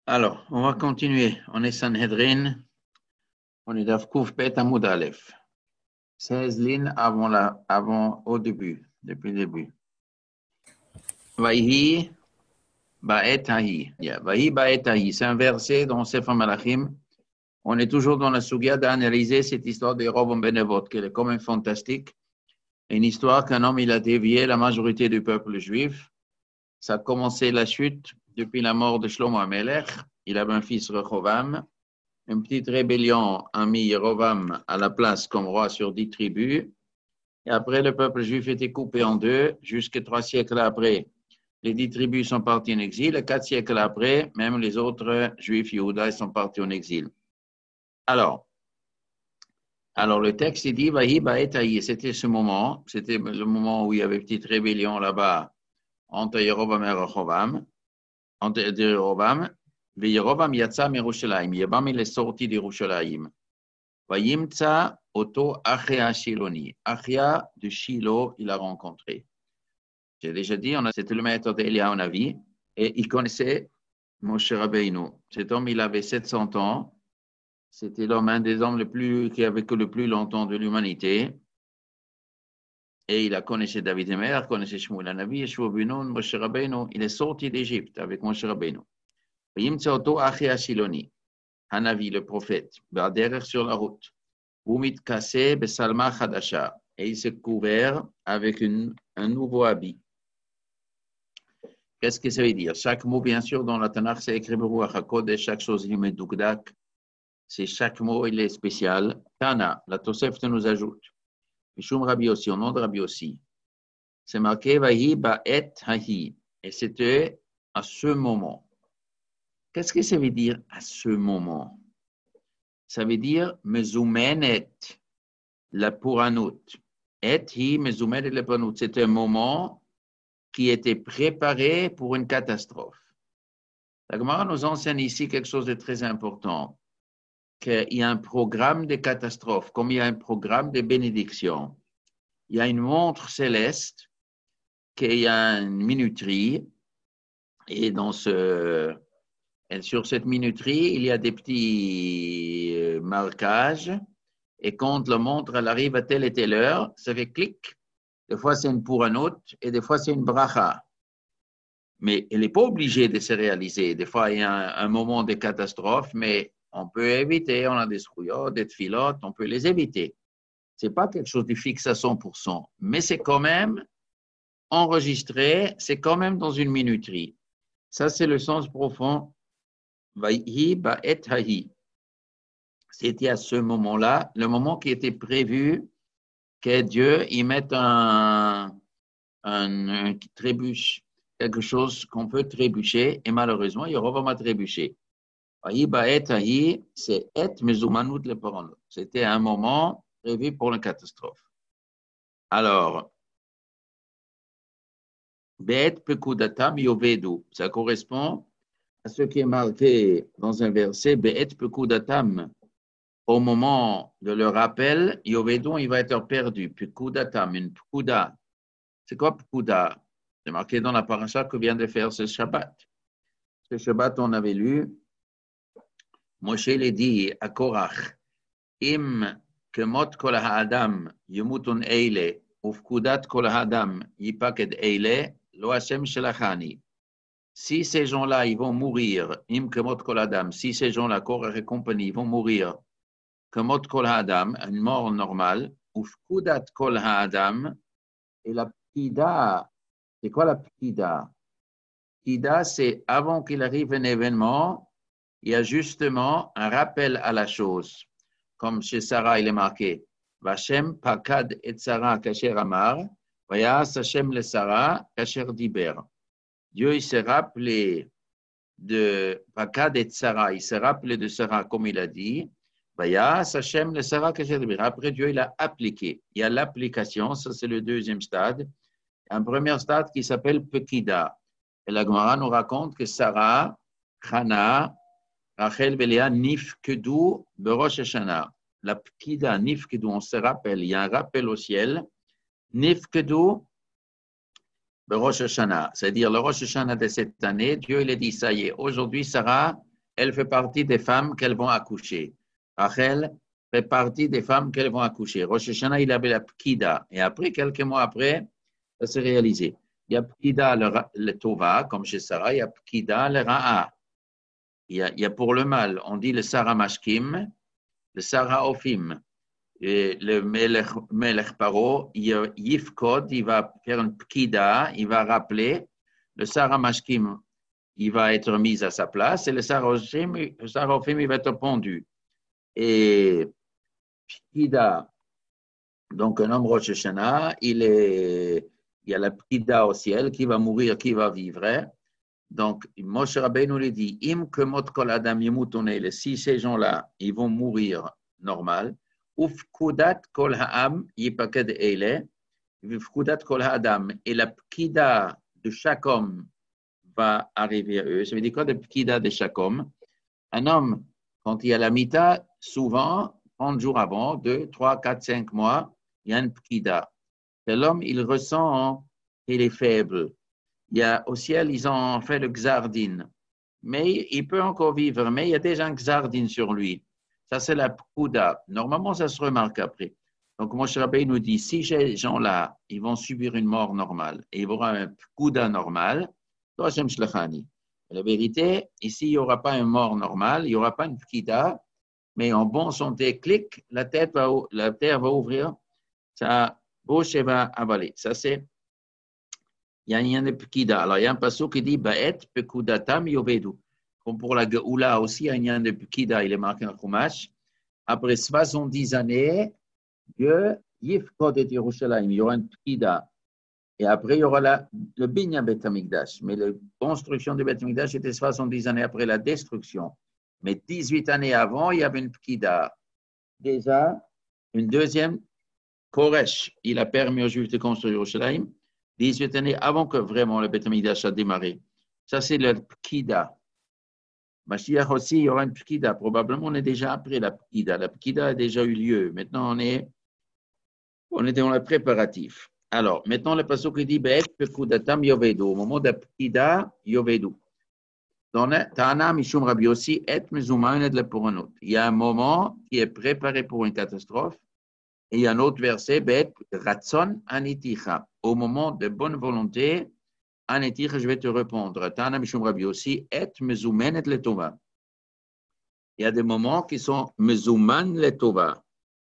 Alors, on va continuer. On est Sanhedrin, on est Davkouf Bet Amoud Aleph. 16 lignes au début, depuis le début. Vaïhi Ba'et Hahi. Vaïhi Ba'et Hahi. C'est un verset dans Sefer Malachim. On est toujours dans la Sugia d'analyser cette histoire de Yeroboam ben Nevat, qui est quand même fantastique. Une histoire qu'un homme, il a dévié la majorité du peuple juif. Ça a commencé la chute depuis la mort de Shlomo HaMelech. Il avait un fils Rehoboam. Une petite rébellion a mis Yeroboam à la place comme roi sur 10 tribus. Et après, le peuple juif était coupé en deux. Jusqu'à 3 siècles après, les 10 tribus sont parties en exil. Et 4 siècles après, même les autres juifs Yehuda sont partis en exil. Alors le texte il dit Vahi Ba'et Hahi. C'était ce moment. C'était le moment où il y avait une petite rébellion là-bas entre Yeroboam et Rehoboam. Entre Yeroboam. Yeroboam yatsa miRushalayim. Yeroboam il est sorti d'Yerushalayim. Vayimtsa oto Achia Shiloni. Achia de Shiloh, il a rencontré. J'ai déjà dit, c'était le maître d'Eliyahu Navi, et il connaissait Moshe Rabbeinu. Cet homme, il avait 700 ans. C'était l'homme, un des hommes qui a vécu le plus longtemps de l'humanité. Et il a connaissé David Emer, connaissait Shmuel Navi, Yeshua Benoun, Moshe Rabbeinu. Il est sorti d'Égypte avec Moshe Rabbeinu. Vayimtsa oto Achia Shiloni. Hanavi, le prophète, derrière sur la route. Umit Kassé Besalma Khadasha. Et il s'est couvert avec un nouveau habit. Qu'est-ce que ça veut dire? Chaque mot, bien sûr, dans la Tanakh, c'est écrit Beruach HaKodesh, chaque chose, il met Dukdak. C'est chaque mot, il est spécial. Tana, la Tosefte nous ajoute. Mishum Rabbi aussi, au nom de Rabbi aussi. C'est marqué Vahi Ba'et Hahi. Et c'était à ce moment. Qu'est-ce que ça veut dire à ce moment? Ça veut dire Mezumenet, la Puranut. Et hi Mezumenet la Puranut. C'est un moment qui était préparé pour une catastrophe. La Gemara nous enseigne ici quelque chose de très important, qu'il y a un programme de catastrophe, comme il y a un programme de bénédiction. Il y a une montre céleste, qu'il y a une minuterie, et sur cette minuterie, il y a des petits marquages, et quand la montre elle arrive à telle et telle heure, ça fait clic. Des fois, c'est une puranut, et des fois, c'est une bracha. Mais elle n'est pas obligée de se réaliser. Des fois, il y a un moment de catastrophe, mais on peut éviter. On a des souillots, des filotes, on peut les éviter. Ce n'est pas quelque chose de fixe à 100%, mais c'est quand même enregistré, c'est quand même dans une minuterie. Ça, c'est le sens profond. Vaïhi ba'et hahi. C'était à ce moment-là, le moment qui était prévu que Dieu y mette un trébuche, quelque chose qu'on peut trébucher, et malheureusement, Yeroboam a trébuché. C'est et mezumanout le paranot. C'était un moment prévu pour la catastrophe. Alors, Be'et pekudatam yovedu, ça correspond à ce qui est marqué dans un verset, Be'et pekudatam, au moment de leur appel, yovedu, il va être perdu. Pekudatam, une pekuda. C'est quoi pekuda? C'est marqué dans la paracha que vient de faire ce Shabbat. Ce Shabbat, on avait lu, Moshe l'a dit à Korach, Im kemot kol ha'adam yemutun eile, ufkudat kol ha'adam yipaked eile, lo Hashem shelachani. Si ces gens-là, ils vont mourir, Im kemot kol ha'adam, si ces gens-là, Korach et compagnie, vont mourir, kemot kol ha'adam, une mort normale, ufkudat kol ha'adam, et la pkida, c'est quoi la pkida? Pkida, c'est avant qu'il arrive un événement, il y a justement un rappel à la chose. Comme chez Sarah, il est marqué Vashem pakad et Sarah kasher amar, vayas Hashem le Sarah kasher diber. Dieu, il s'est rappelé de pakad et Sarah, il s'est rappelé de Sarah comme il a dit, vayas Hashem le Sarah kasher diber. Après, Dieu, il a appliqué. Il y a l'application, ça c'est le deuxième stade. Un premier stade qui s'appelle Pekida. Et la Gemara nous raconte que Sarah, Chana, Rachel Beléa Nifkedu Berosh Hashanah. La Pkida Nifkedu, on se rappelle, il y a un rappel au ciel. Nifkedu Berosh Hashanah, c'est-à-dire le Rosh Hashanah de cette année, Dieu il a dit, ça y est, aujourd'hui Sarah, elle fait partie des femmes qu'elles vont accoucher. Rachel fait partie des femmes qu'elles vont accoucher. Rosh Hashanah, il avait la Pkida. Et après, quelques mois après, ça s'est réalisé. Il y a Pkida, le Tova, comme chez Sarah, il y a Pkida, le Ra'a. Il y a pour le mal, on dit le Sarah Mashkim, le Sarah Ophim. Et le Melech Paro, Yifkod, il va faire une Pkida, il va rappeler. Le Sarah Mashkim, il va être mis à sa place. Et le Sarah Ophim, il va être pendu. Et Pkida, donc un homme Rosh Hashanah, il y a la Pkida au ciel, qui va mourir, qui va vivre. Donc, Moshe Rabbeinu lui dit, Im kemot kol adam yemutone, si ces gens-là, ils vont mourir normal, ufkudat kol ha'am yipaked ele, ufkudat kol ha'adam, et la pkida de chaque homme va arriver à eux. Ça veut dire quoi, la pkida de chaque homme? Un homme, quand il y a la mita, souvent, 30 jours avant, 2, 3, 4, 5 mois, il y a une pkida. Et l'homme, il ressent qu'il est faible. Il y a, au ciel, ils ont fait le Xardin. Mais il peut encore vivre, mais il y a déjà un Xardin sur lui. Ça, c'est la Pkouda. Normalement, ça se remarque après. Donc, Moshe Rabbeinu nous dit, si ces gens-là, ils vont subir une mort normale et ils vont avoir un Pkouda normal, la vérité, ici, il n'y aura pas une mort normale, il n'y aura pas une Pkida, mais en bonne santé, clic, la terre va ouvrir, sa bouche va avaler. Ça, c'est il y a un lien de Pkida. Alors, il y a un passage qui dit Ba'et Pekudatam Yovedu. Comme pour la Geoula aussi, il y a un lien de Pkida, il est marqué en Chumash. Après 70 années, Dieu Yifkod et Yerushalayim. Il y aura une Pkida. Et après, il y aura le Binyan Bet Hamikdash. Mais la construction du Bet Hamikdash était 70 années après la destruction. Mais 18 années avant, il y avait une Pkida. Déjà, une deuxième, Koresh, il a permis aux Juifs de construire Yerushalayim. 18 années avant que vraiment le Beth Amikdash a démarré. Ça, c'est le Pkida. Mashiach aussi, il y aura une Pkida. Probablement, on est déjà après la Pkida. La Pkida a déjà eu lieu. Maintenant, on est dans le préparatif. Alors, maintenant, le passage qui dit Be'et Pekudatam Yovedu. Au moment de la Pkida, Yovedu. Dans Tana Mishum Rabbi Yossi, Et Mezuman et Leporanot. Il y a un moment qui est préparé pour une catastrophe. Et il y a un autre verset, Bet Ratson Aniticha. Au moment de bonne volonté, Aniticha, je vais te répondre. Tana Mishum Rabbi aussi, Et Mezumen et Letova. Il y a des moments qui sont Mezuman Letova.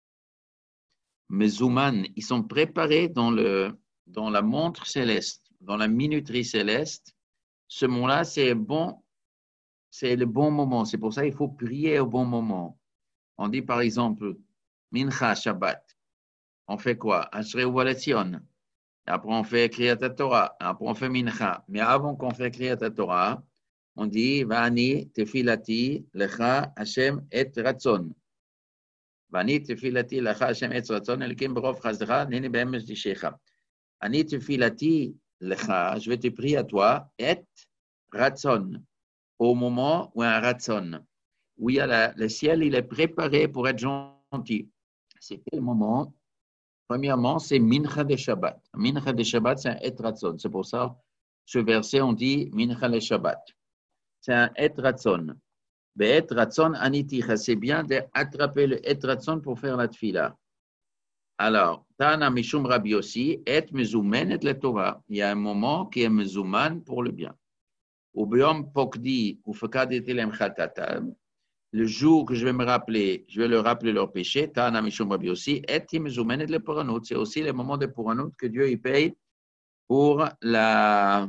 Mezuman, ils sont préparés dans la montre céleste, dans la minuterie céleste. Ce moment-là, c'est le bon moment. C'est pour ça qu'il faut prier au bon moment. On dit par exemple, Mincha Shabbat. On fait quoi? Ashrei Uvaletzion. Après, on fait Kriyat Torah. Après, on fait Mincha. Mais avant qu'on fait Kriyat Torah, on dit Vani tefilati lecha Hashem et ratzon. Vani tefilati lecha Hashem et ratzon. Elikim berov chazra nene be'emes dishecha. Ani tefilati lecha. Je vais te prier à toi et ratzon. Au moment où un ratzon, où il y a le ciel, il est préparé pour être gentil. C'est quel moment? Premièrement, c'est Mincha de Shabbat. Mincha de Shabbat, c'est un Et Ratzon. C'est pour ça, ce verset, on dit Mincha de Shabbat. C'est un Et Ratzon. Et Ratzon Aniticha, c'est bien d'attraper le Et Ratzon pour faire la tfila. Alors, Tana Mishum Rabbi aussi, Et Mezumen et le Torah. Il y a un moment qui est Mezuman pour le bien. Ou Biom Pokdi, ou Fekadetilem Chatatam. Le jour que je vais me rappeler, je vais leur rappeler leur péché, Tana Mishum Rabbi aussi, et Timzumen et le Puranut. C'est aussi le moment de Puranut que Dieu y paye pour le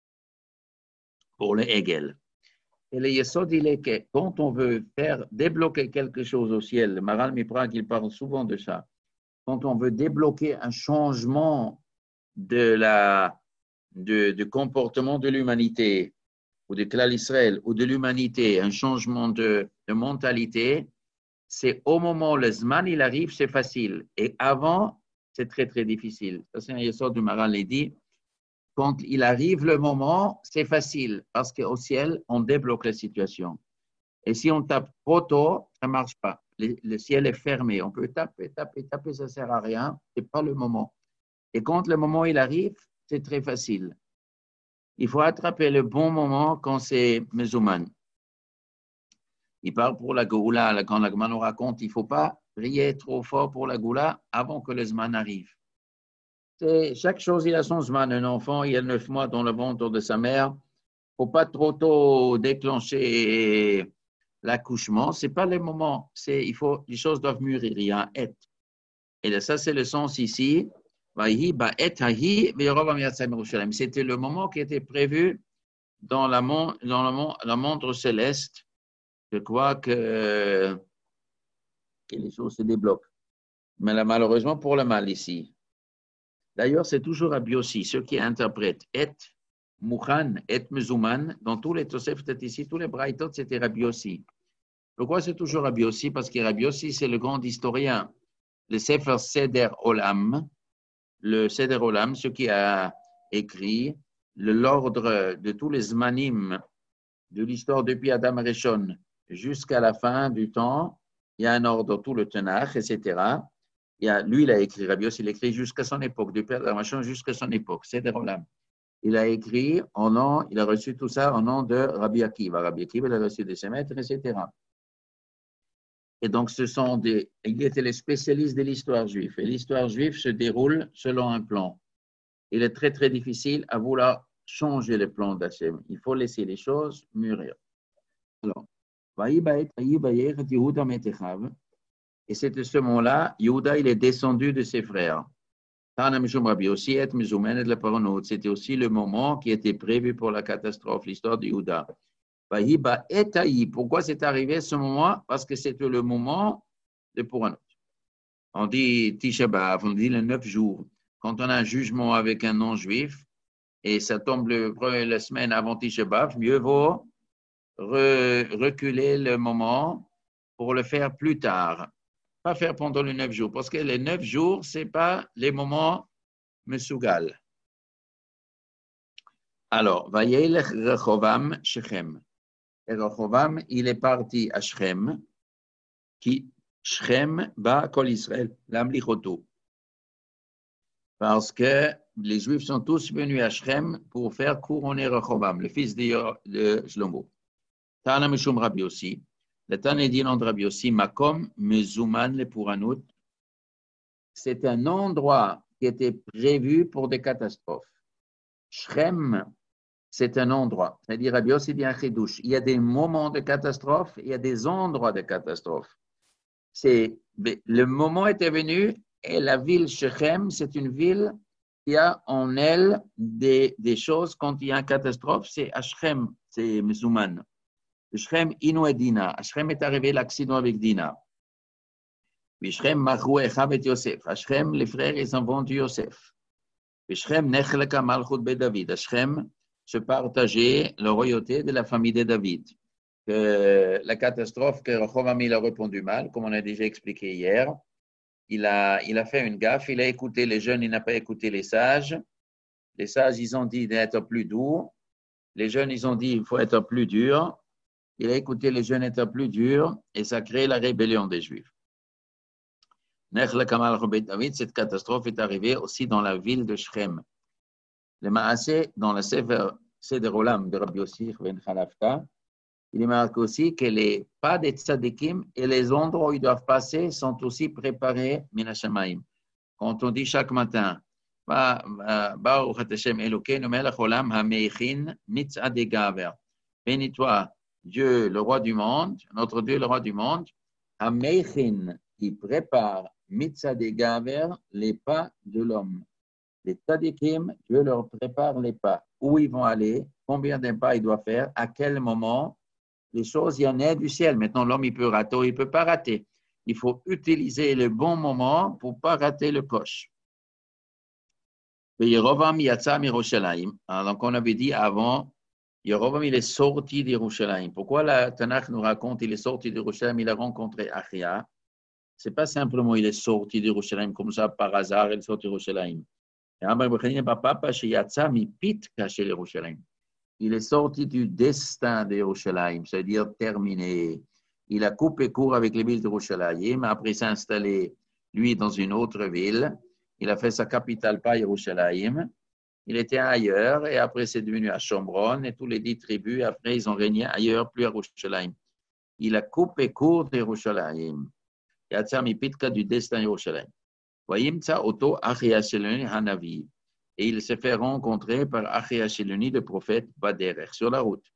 Hegel. Et le Yesod, il est que quand on veut débloquer quelque chose au ciel, le Maral Miprag, il parle souvent de ça. Quand on veut débloquer un changement de comportement de l'humanité, ou de Klal Israël, ou de l'humanité, un changement de mentalité, c'est au moment où le Zman il arrive, c'est facile. Et avant, c'est très, très difficile. Ça, c'est un yesod du Maral, il dit, quand il arrive le moment, c'est facile, parce qu'au ciel, on débloque la situation. Et si on tape trop tôt, ça ne marche pas. Le ciel est fermé. On peut taper, ça ne sert à rien. Ce n'est pas le moment. Et quand le moment il arrive, c'est très facile. Il faut attraper le bon moment quand c'est Mezuman. Il parle pour la Goula. Quand la Gemara nous raconte, il ne faut pas prier trop fort pour la Goula avant que le Zman arrive. Chaque chose, il a son Zman. Un enfant, il a 9 mois dans le ventre de sa mère. Il ne faut pas trop tôt déclencher l'accouchement. Ce n'est pas le moment. Les choses doivent mûrir. Il y a un et. Et ça, c'est le sens ici. C'était le moment qui était prévu dans la montre céleste. Je crois que les choses se débloquent. Mais malheureusement, pour le mal ici. D'ailleurs, c'est toujours Rabbi Yossi, ceux qui interprètent et Mouchan, et Mezouman, dans tous les Toseftet ici, tous les Braïtot, c'était Rabbi Yossi. Pourquoi c'est toujours Rabbi Yossi? Parce que Rabbi Yossi, c'est le grand historien. Le Sefer Seder Olam, ce qui a écrit l'ordre de tous les Zmanim de l'histoire depuis Adam Rishon jusqu'à la fin du temps. Il y a un ordre, tout le Tanakh, etc. Lui, il a écrit, Rabbi Yossi, il a écrit jusqu'à son époque, depuis Adam Rishon jusqu'à son époque, Seder Olam. Il a écrit il a reçu tout ça au nom de Rabbi Akiva. Rabbi Akiva, il a reçu de ses maîtres, etc. Et donc, il était le spécialiste de l'histoire juive. Et l'histoire juive se déroule selon un plan. Il est très, très difficile à vouloir changer le plan d'Hachem. Il faut laisser les choses mûrir. Alors, et c'est à ce moment-là, Yehuda, il est descendu de ses frères. C'était aussi le moment qui était prévu pour la catastrophe, l'histoire de Yehuda. Pourquoi c'est arrivé ce moment? Parce que c'était le moment de Puranot. On dit Tisha B'Av, on dit les 9 jours. Quand on a un jugement avec un non-juif et ça tombe la semaine avant Tisha B'Av, mieux vaut reculer le moment pour le faire plus tard. Pas faire pendant les 9 jours, parce que les 9 jours, ce n'est pas les moments mesougal. Alors, Vayelech Rechovam Shechem. Et Rechovam, il est parti à Shechem, qui Shechem bat Kol Israël, l'Amlichoto. Parce que les Juifs sont tous venus à Shechem pour faire couronner Rechovam, le fils de Shlomo. Tana Mishum Rabbi Yossi. Le Tana dit non de Rabbi Yossi, Makom Mezouman le Puranut. C'est un endroit qui était prévu pour des catastrophes. Shechem, c'est un endroit. C'est-à-dire, Rabbi Yossi dit un chidouche. Il y a des moments de catastrophe, il y a des endroits de catastrophe. Le moment était venu et la ville Shechem, c'est une ville qui a en elle des choses. Quand il y a une catastrophe, c'est à Shechem, c'est Mezouman. Shechem Inu et Dina. À Shechem est arrivé l'accident avec Dina. Shechem Machou Echav et Yosef. À Shechem, les frères, ils ont vendu Yosef. Shechem Nechleka Malchut be David. À Shechem se partageait la royauté de la famille de David. La catastrophe que Rechovam a répondu mal, comme on a déjà expliqué hier, il a fait une gaffe, il a écouté les jeunes, il n'a pas écouté les sages. Les sages, ils ont dit d'être plus doux. Les jeunes, ils ont dit il faut être plus dur. Il a écouté les jeunes être plus durs et ça a créé la rébellion des Juifs. Cette catastrophe est arrivée aussi dans la ville de Shechem. Le Maaseh, dans le Sefer Seder Olam de Rabbi Yossi ben Khalafta, il est marqué aussi que les pas des tzadikim et les endroits où ils doivent passer sont aussi préparés min hashamayim. Quand on dit chaque matin, Baruch Hashem Elokeinu melech olam hameichin mitzad gaver. Bénis-toi, Dieu, le roi du monde, notre Dieu, le roi du monde, hameichin, qui prépare mitzad gaver, les pas de l'homme. Les tzadikim, Dieu leur prépare les pas. Où ils vont aller, combien de pas ils doivent faire, à quel moment. Les choses, il y en a du ciel. Maintenant, l'homme, il peut rater ou il ne peut pas rater. Il faut utiliser le bon moment pour ne pas rater le coche. Yerovam yatsa mirushalayim. Donc, on avait dit avant, Yerovam, il est sorti d'Yerushalayim. Pourquoi la Tanakh nous raconte qu'il est sorti d'Yerushalayim, il a rencontré Achia? Ce n'est pas simplement il est sorti d'Yerushalayim comme ça par hasard, il est sorti d'Yerushalayim. Il est sorti du destin d'Yerushalayim, c'est-à-dire terminé. Il a coupé court avec les villes d'Yerushalayim, après s'est installé, lui, dans une autre ville. Il a fait sa capitale, pas Yerushalayim. Il était ailleurs, et après, c'est devenu à Shomron, et tous les 10 tribus, après, ils ont régné ailleurs, plus à Yerushalayim. il a coupé court d'Yerushalayim. Yatsa mipitka du destin Yerushalayim. Vayimtsa oto Achiacheloni Hanavi. Et il s'est fait rencontrer par Achiacheloni, le prophète, Baderer, sur la route.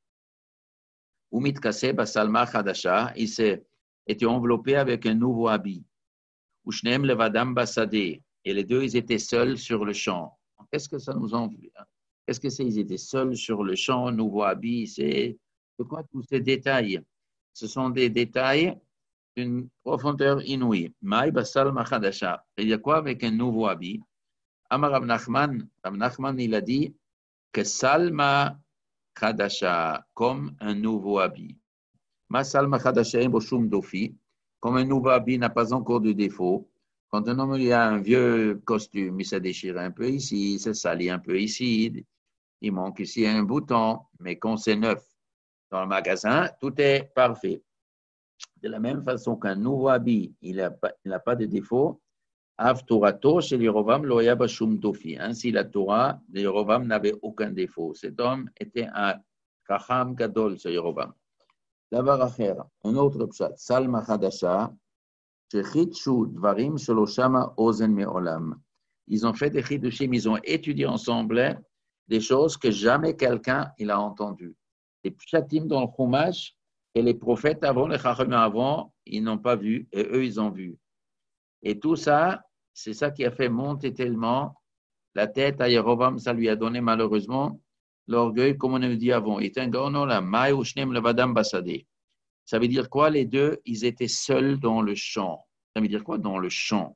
Umitkase Basalma Chadasha, il s'est été enveloppé avec un nouveau habit. Ushnem Levadam Basadeh, et les deux, ils étaient seuls sur le champ. Qu'est-ce que ça nous envie? Qu'est-ce que c'est? Ils étaient seuls sur le champ, nouveau habit. C'est quoi tous ces détails? Ce sont des détails d'une profondeur inouïe. Maï Basal Machadasha. Il y a quoi avec un nouveau habit? Amar Rav Nachman, il a dit que Salma Chadasha, comme un nouveau habit. Ma Salma Chadasha Boshum Dofi, comme un nouveau habit n'a pas encore de défaut. Quand un homme il a un vieux costume, il s'est déchiré un peu ici, il s'est sali un peu ici, il manque ici un bouton, mais quand c'est neuf dans le magasin, tout est parfait. De la même façon qu'un nouveau habit, il n'a pas de défaut, Av Torato chez Yerovam loya bashum dofi. Ainsi, la Torah de Yerovam n'avait aucun défaut. Cet homme était un Chacham Gadol, ce Yerovam. Davar acher, un autre pshat, Salma Chadasha, shechidshu dvarim shaloshama ozen me'olam. Ils ont fait des chidushim, ils ont étudié ensemble des choses que jamais quelqu'un il a entendu. Les pshatim dans le Chumash et les prophètes avant, les Chachamim avant, ils n'ont pas vu et eux, ils ont vu. Et tout ça, c'est ça qui a fait monter tellement la tête à Yerovam. Ça lui a donné malheureusement l'orgueil, comme on a dit avant. Il était un grand la maï ou shnem levadam basadeh. Ça veut dire quoi? Les deux, ils étaient seuls dans le champ. Ça veut dire quoi dans le champ?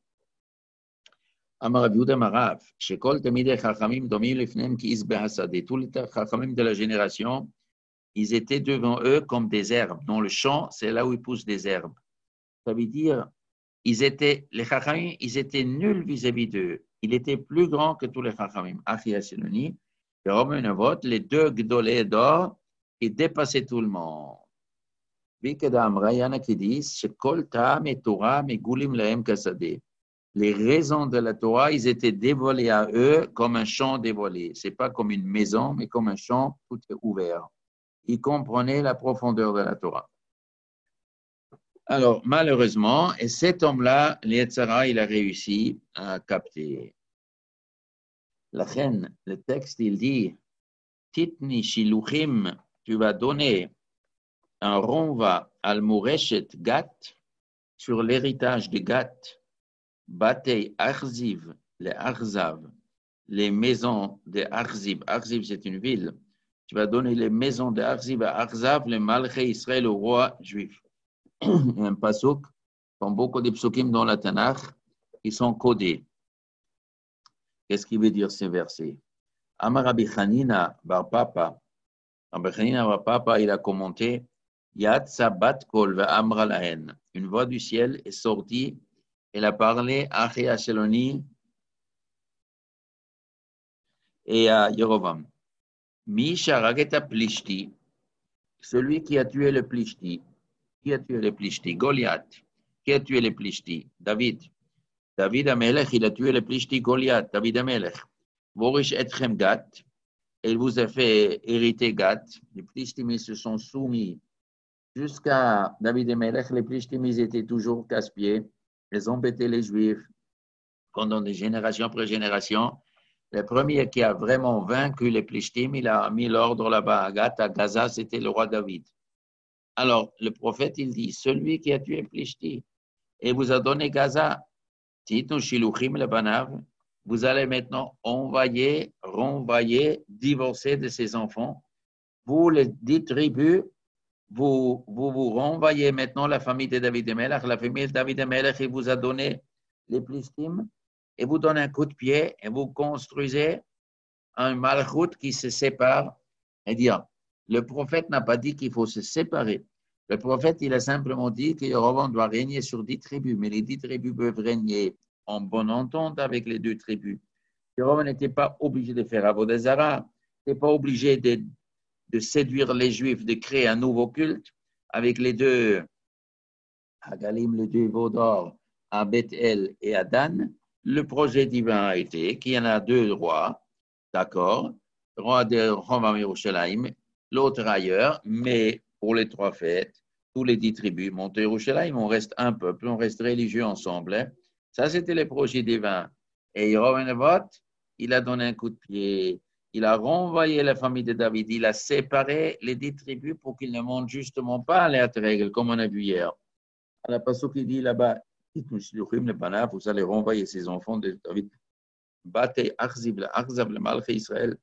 Amar Rav Yehuda Marav, shekol temidei chachamim domim lifnem ki izbe hasadeh. Tous les chachamim de la génération, ils étaient devant eux comme des herbes. Dans le champ, c'est là où ils poussent des herbes. Ça veut dire les Chachamim, ils étaient nuls vis-à-vis d'eux. Il était plus grand que tous les Chachamim. Achiacheloni, et Romain les deux Gdolé d'or, qui dépassaient tout le monde. Vikedamra, il y en a qui disent, Shekol Ta'am et Torah, mais Goulim Lahem Kasadeh. Les raisons de la Torah, ils étaient dévoilés à eux comme un champ dévoilé. Ce n'est pas comme une maison, mais comme un champ tout est ouvert. Ils comprenaient la profondeur de la Torah. Alors, malheureusement, et cet homme-là, l'Yetzara, il a réussi à capter. La reine, le texte, il dit, Titni shiluchim, tu vas donner un renvoi al Moureshet Gat sur l'héritage de Gat, Batei Arziv, les Arzav, les maisons de Arziv. Arziv, c'est une ville. Tu vas donner les maisons de Arziv à Arzav, le Malché Israël, le roi juif. Un pasuk, comme beaucoup de psukim dans la Tanakh, ils sont codés. Qu'est-ce qui veut dire ces versets? Amar Rabbi Chanina bar Papa. Rabbi Chanina bar Papa, il a commenté Yad Sabat Kol ve'amra lahen. Une voix du ciel est sortie. Elle a parlé à Achiacheloni et à Yerovam. Mi sharageta plishti. Celui qui a tué le plishti. Qui a tué les Plishti? Goliath. Qui a tué les Plishti? David. David Amelech, il a tué les Plishti Goliath. David Amelech. Vorish etchem Gat. Il vous a fait hériter Gat. Les Plishtim se sont soumis jusqu'à David Amelech. Les Plishtim étaient toujours casse-pieds. Ils embêtaient les Juifs pendant des générations après générations. Le premier qui a vraiment vaincu les Plishtim, il a mis l'ordre là-bas à Gat, à Gaza, c'était le roi David. Alors, le prophète, il dit, celui qui a tué Plishti et vous a donné Gaza, vous allez maintenant renvoyer, divorcer de ses enfants. Vous, les 10 tribus, vous renvoyez maintenant la famille de David Amelech. La famille de David Amelech, il vous a donné les Plishtim et vous donnez un coup de pied et vous construisez un malchut qui se sépare et dire, le prophète n'a pas dit qu'il faut se séparer. Le prophète, il a simplement dit que Yerovam doit régner sur 10 tribus, mais les 10 tribus peuvent régner en bonne entente avec les 2 tribus. Yerovam n'était pas obligé de faire Avodah Zarah, n'était pas obligé de séduire les Juifs, de créer un nouveau culte avec les 2 Hagalim, les 2 veaux d'or, à Bethel et à Dan. Le projet divin a été qu'il y en a 2 rois, d'accord, le roi de Rome à Yerushalayim, l'autre ailleurs, mais pour les 3 fêtes, tous les 10 tribus montent à Yerushalayim, on reste un peuple, on reste religieux ensemble. Hein. Ça, c'était les projets divins. Et Yehovenevot, il a donné un coup de pied. Il a renvoyé la famille de David. Il a séparé les 10 tribus pour qu'ils ne montent justement pas à l'air règle, comme on a vu hier. À la passage qui dit là-bas, vous allez renvoyer ces enfants de David. Bate Arzib, le Malché Israël.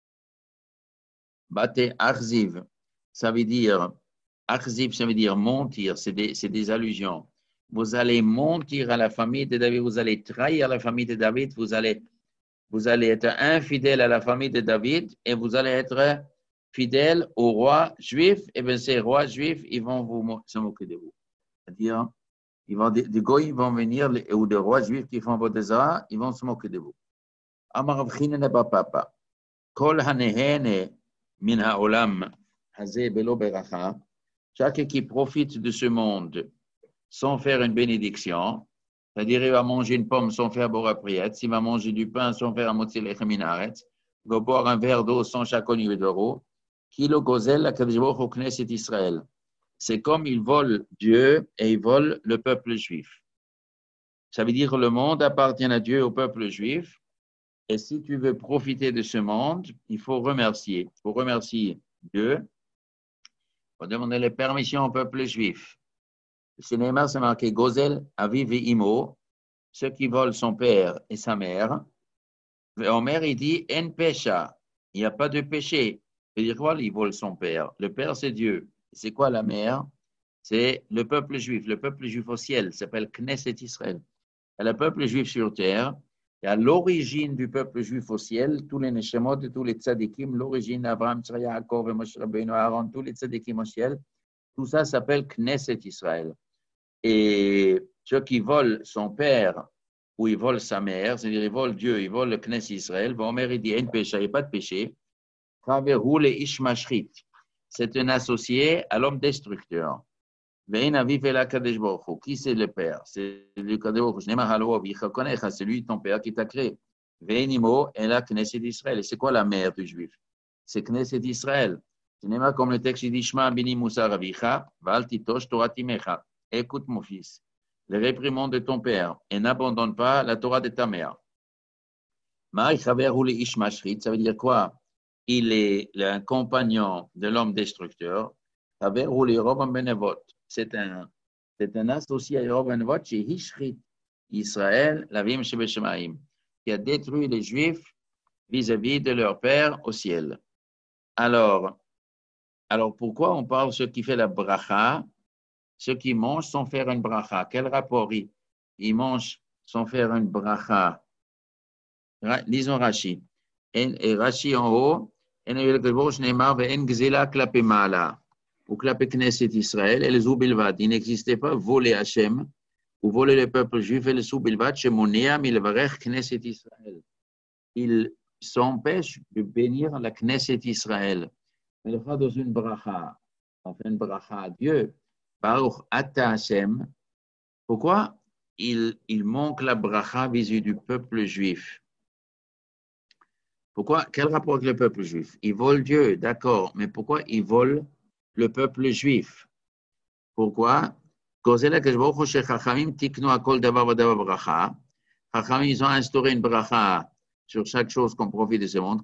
Bate Arzib, ça veut dire, Arzib, ça veut dire mentir, c'est des allusions. Vous allez mentir à la famille de David, vous allez trahir la famille de David, vous allez être infidèle à la famille de David et vous allez être fidèle au roi juif. Et bien ces rois juifs, ils vont se moquer de vous. C'est-à-dire, des goïs vont venir, ou des rois juifs qui font votre désert, ils vont se moquer de vous. Amar Vchinen Papa. Kol hanehene min haolam hazeh belo beracha. Chaque qui profite de ce monde sans faire une bénédiction, c'est-à-dire il va manger une pomme sans faire boire priette, s'il va manger du pain sans faire un motzi lechem minaret, il va boire un verre d'eau sans chaque niveau d'euro, kilo gozel la kadjboch au Knesset Israël. C'est comme il vole Dieu et il vole le peuple juif. Ça veut dire que le monde appartient à Dieu, au peuple juif. Et si tu veux profiter de ce monde, il faut remercier. Il faut remercier Dieu. Il faut demander les permissions au peuple juif. Le cinéma, c'est marqué Gozel, Aviv et Imo, ceux qui volent son père et sa mère. Et Omer, il dit En pécha, il n'y a pas de péché. Il veut dire quoi? Il vole son père. Le père, c'est Dieu. C'est quoi la mère? C'est le peuple juif au ciel, s'appelle Knesset Israël. Et le peuple juif sur terre, et à l'origine du peuple juif au ciel, tous les Neshemot et tous les tzadikim, l'origine Abraham, Yaakov et Moshe Rabbeinu, Aaron, tous les tzadikim au ciel, tout ça s'appelle Knesset Israël. Et ceux qui volent son père ou ils volent sa mère, c'est-à-dire ils volent Dieu, ils volent le Knesset Israël, vont mériter un péché, il n'y a pas de péché. C'est un associé à l'homme destructeur. Qui c'est le père? C'est le Kadesh. C'est lui ton père qui t'a créé. Ve'enimo et la Knesset d'Israël. Et c'est quoi la mère du juif? C'est Knesset d'Israël. Ce n'est pas comme le texte dit Shema bini Musa ravicha, val titosh Torah timecha. Écoute mon fils, les réprimandes de ton père et n'abandonne pas la Torah de ta mère. Ma'ai chaver ou le ish mashrit, ça veut dire quoi? Il est le compagnon de l'homme destructeur. Chaver ou le Robam benevot. C'est un associé à Yehovenevot chez Hishrit, Israël, l'Avim Shebeshemaim, qui a détruit les Juifs vis-à-vis de leur père au ciel. Alors pourquoi on parle de ceux qui font la bracha, ceux qui mangent sans faire une bracha? Quel rapport ils mangent sans faire une bracha? Lisons Rashi. Et Rashi en haut, en gzela klape mala. Ou klape Knesset Israël, et les Zoubilvad. Il n'existait pas voler Hachem, ou voler le peuple juif, et les Zoubilvad, chez Monéa, Milvarech, Knesset Israël. Il s'empêche de bénir la Knesset Israël. Mais le fait dans une bracha, on fait une bracha à Dieu, Baruch Ata Hachem. Pourquoi il manque la bracha vis-à-vis du peuple juif? Pourquoi? Quel rapport avec le peuple juif? Ils volent Dieu, d'accord, mais pourquoi ils volent le peuple juif? Pourquoi? Chachamim, ils ont instauré une bracha sur chaque chose qu'on profite de ce monde.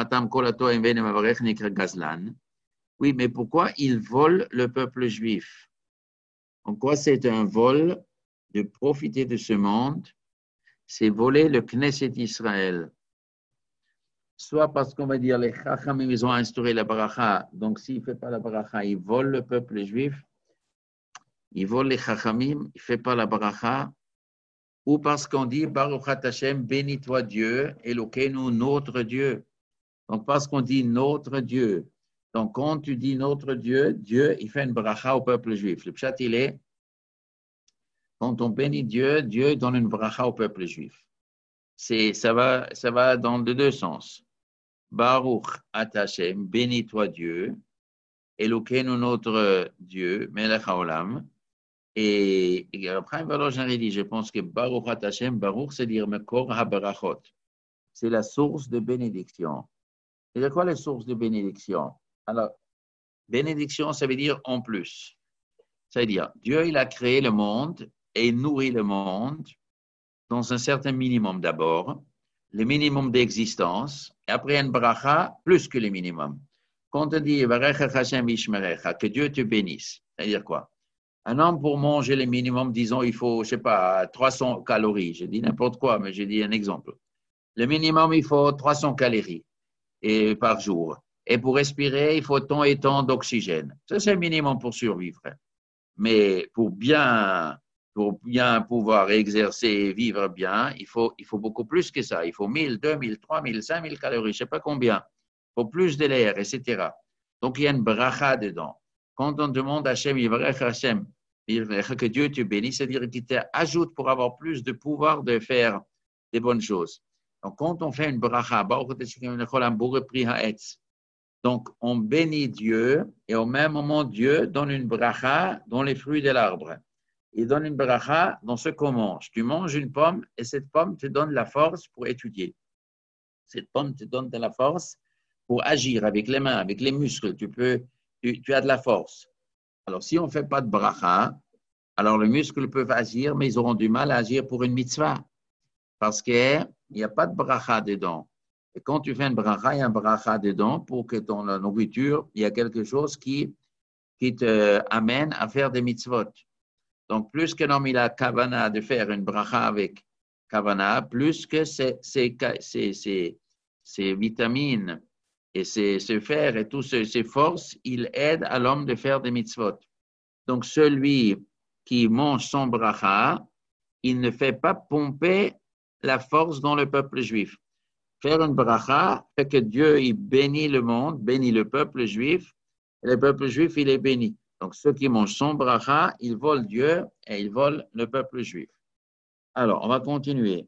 Oui, mais pourquoi ils volent le peuple juif? En quoi c'est un vol de profiter de ce monde? C'est voler le Knesset Israël. Soit parce qu'on va dire les Chachamim, ils ont instauré la bracha, donc s'il ne fait pas la bracha, ils volent le peuple juif, ils volent les Chachamim, il ne fait pas la bracha, ou parce qu'on dit Baruch Hashem, bénis-toi Dieu, Elokeinu, notre Dieu. Donc parce qu'on dit notre Dieu, donc quand tu dis notre Dieu, Dieu, il fait une bracha au peuple juif. Le pshat, il est, quand on bénit Dieu, Dieu donne une bracha au peuple juif. Ça va dans les deux sens. Baruch Hashem, bénis-toi Dieu, Elokeinu notre Dieu, Melech Haolam. Et après, je pense que Baruch Hashem, Baruch, c'est dire Mekor HaBarachot. C'est la source de bénédiction. Et de quoi la source de bénédiction? Alors, bénédiction, ça veut dire en plus. C'est-à-dire, Dieu, il a créé le monde et il nourrit le monde dans un certain minimum d'abord, le minimum d'existence, et après un bracha plus que le minimum. Quand on dit que Dieu te bénisse, c'est-à-dire quoi? Un homme pour manger le minimum, disons, il faut, je sais pas, 300 calories. Je dis n'importe quoi, mais j'ai dit un exemple. Le minimum, il faut 300 calories par jour. Et pour respirer, il faut tant et tant d'oxygène. Ça, c'est le minimum pour survivre. Mais pour bien pouvoir exercer et vivre bien, il faut beaucoup plus que ça. Il faut 1000, 2000, 3000, 5000 calories, je ne sais pas combien. Il faut plus de l'air, etc. Donc, il y a une bracha dedans. Quand on demande à Hachem, que Dieu te bénisse, c'est-à-dire qu'il t'ajoute pour avoir plus de pouvoir de faire des bonnes choses. Donc, quand on fait une bracha, donc, on bénit Dieu et au même moment, Dieu donne une bracha dans les fruits de l'arbre. Il donne une bracha dans ce qu'on mange. Tu manges une pomme et cette pomme te donne la force pour étudier. Cette pomme te donne de la force pour agir avec les mains, avec les muscles. Tu as de la force. Alors, si on ne fait pas de bracha, alors les muscles peuvent agir, mais ils auront du mal à agir pour une mitzvah. Parce qu'il n'y a pas de bracha dedans. Et quand tu fais une bracha, il y a un bracha dedans pour que ton nourriture, il y a quelque chose qui te amène à faire des mitzvot. Donc, plus que l'homme il a kavana de faire une bracha avec kavana, plus que ces vitamines et ces fer et toutes ces forces, il aide à l'homme de faire des mitzvot. Donc, celui qui mange son bracha, il ne fait pas pomper la force dans le peuple juif. Faire une bracha fait que Dieu il bénit le monde, bénit le peuple juif, et le peuple juif il est béni. Donc ceux qui mangent son bracha, ils volent Dieu et ils volent le peuple juif. Alors, on va continuer.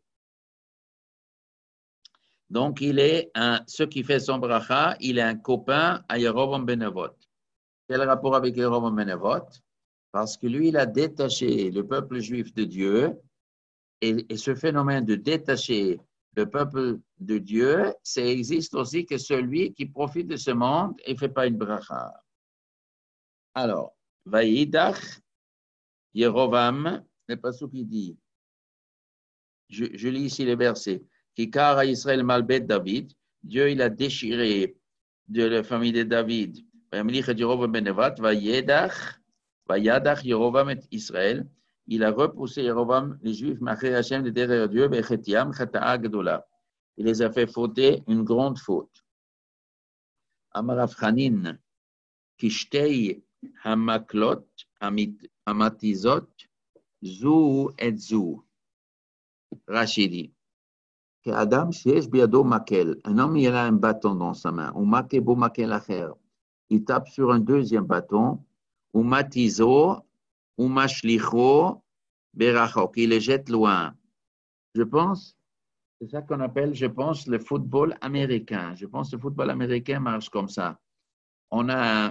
Donc ce qui fait son bracha, il est un copain à Yerovam ben Nevat. Quel rapport avec Yerovam ben Nevat? Parce que lui, il a détaché le peuple juif de Dieu, et ce phénomène de détacher le peuple de Dieu, ça existe aussi que celui qui profite de ce monde et ne fait pas une bracha. Alors, Vaïdach, Yerovam, le passage qui dit, je lis ici les versets, Kikar à Israël Malbet David, Dieu il a déchiré de la famille de David, Yerovam ben Nevat, Vaïdach, Yerovam et Israël, il a repoussé Yerovam, les Juifs, Maché Hachem de derrière Dieu, Bechetiam, Chata'a Gedola. Il les a fait fauter une grande faute. Amarav Chanin, Kishtei Hamaklot, Amatizot, Zou et Zou. Rachidi. Adam Shesh Biado Makel. Un homme, il a un bâton dans sa main. Ou Makebo Makel Acher. Il tape sur un deuxième bâton. Ou Matizo, ou Mashlicho, Berachok. Il le jette loin. Je pense. C'est ça qu'on appelle, je pense, le football américain. Je pense que le football américain marche comme ça. On a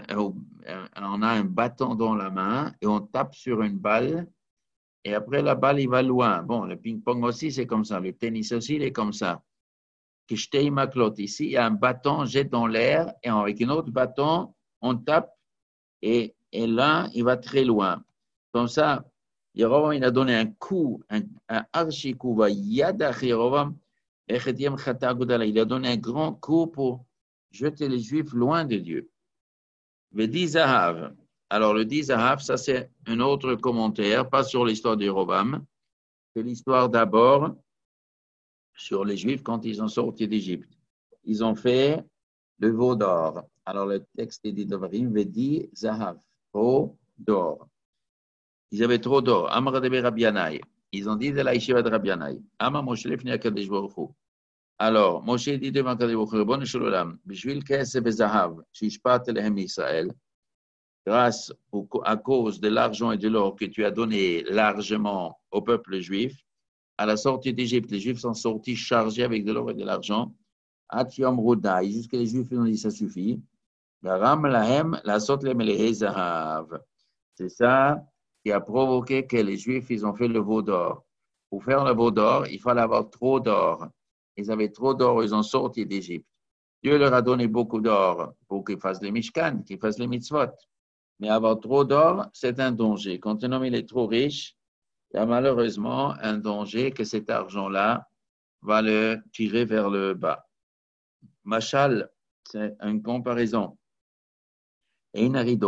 un bâton dans la main et on tape sur une balle et après la balle, il va loin. Bon, le ping-pong aussi, c'est comme ça. Le tennis aussi, il est comme ça. Kishtei maklot. Ici, il y a un bâton, on jette dans l'air et avec un autre bâton, on tape et là, il va très loin. Comme ça, Yerovam, il a donné un coup, un archi-coup, Yadach Yerovam, il a donné un grand coup pour jeter les Juifs loin de Dieu. Le Dizahav. Alors, le Dizahav, ça c'est un autre commentaire, pas sur l'histoire de Yerovam, c'est l'histoire d'abord sur les Juifs quand ils ont sorti d'Égypte. Ils ont fait le veau d'or. Alors, le texte dit Devarim, Vedi Zahav, trop d'or. Ils avaient trop d'or. Amar de Rabbi Yanaï. Ils ont dit de la yeshiva de Rabbi Yanaï. Amar Moshe lefni HaKadosh Baruch Hu. Alors, Moshe dit devant HaKadosh Baruch Hu, Ribono shel olam, b'shvil kesef vezahav, shishpat lehem Israël, grâce à cause de l'argent et de l'or que tu as donné largement au peuple juif, à la sortie d'Égypte, les Juifs sont sortis chargés avec de l'or et de l'argent. Atiom Roudai, jusqu'à les Juifs ont dit ça suffit. Garam lahem la sot le melehe zahav. C'est ça qui a provoqué que les Juifs, ils ont fait le veau d'or. Pour faire le veau d'or, il fallait avoir trop d'or. Ils avaient trop d'or, ils ont sorti d'Égypte. Dieu leur a donné beaucoup d'or pour qu'ils fassent les mishkan, qu'ils fassent les mitzvot. Mais avoir trop d'or, c'est un danger. Quand un homme il est trop riche, il y a malheureusement un danger que cet argent-là va le tirer vers le bas. Machal, c'est une comparaison. Un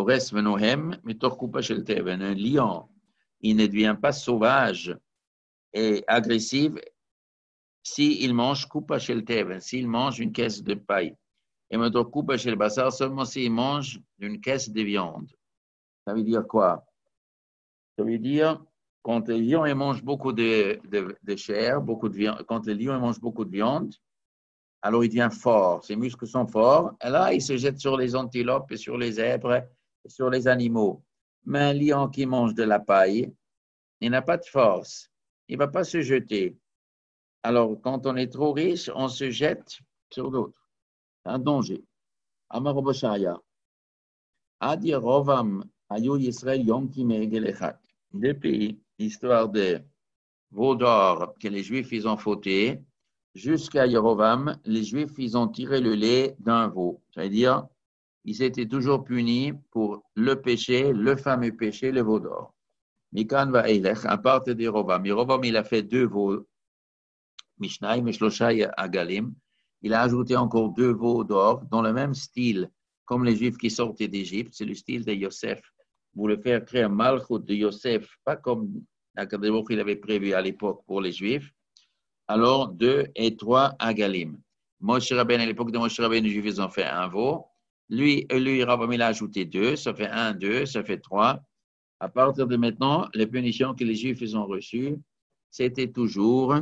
lion, il ne devient pas sauvage et agressif s'il mange coupa shel teven, s'il mange une caisse de paille. Et maintenant, coupa shel basar seulement s'il mange une caisse de viande. Ça veut dire quoi? Ça veut dire, quand le lion il mange beaucoup de chair, beaucoup de viande, quand le lion il mange beaucoup de viande, alors il devient fort, ses muscles sont forts, et là, il se jette sur les antilopes et sur les zèbres et sur les animaux. Mais un lion qui mange de la paille, il n'a pas de force, il ne va pas se jeter. Alors, quand on est trop riche, on se jette sur d'autres. C'est un danger. Amar Obashaya. Adi Rovam Ayu Yisrael Yom Kimegelechat. Depuis l'histoire de veau d'or que les Juifs ils ont fauté, jusqu'à Yerovam, les Juifs ils ont tiré le lait d'un veau. C'est-à-dire, ils étaient toujours punis pour le péché, le fameux péché, le veau d'or. Mikan va Eilech, à part de Yerovam. Yerovam, il a fait 2 veaux, Mishnai, Mishloshai, Agalim. Il a ajouté encore 2 veaux d'or dans le même style, comme les Juifs qui sortaient d'Égypte. C'est le style de Yosef. Vous voulez faire créer un malchut de Yosef, pas comme Akademoch il avait prévu à l'époque pour les Juifs. Alors, 2 et 3 Agalim. Moshe Rabbeinu, à l'époque de Moshe Rabbeinu, les Juifs ils ont fait un veau. Lui, Rabbeinu, il a ajouté 2, ça fait 1, 2, ça fait 3. À partir de maintenant, les punitions que les Juifs ils ont reçues, c'était toujours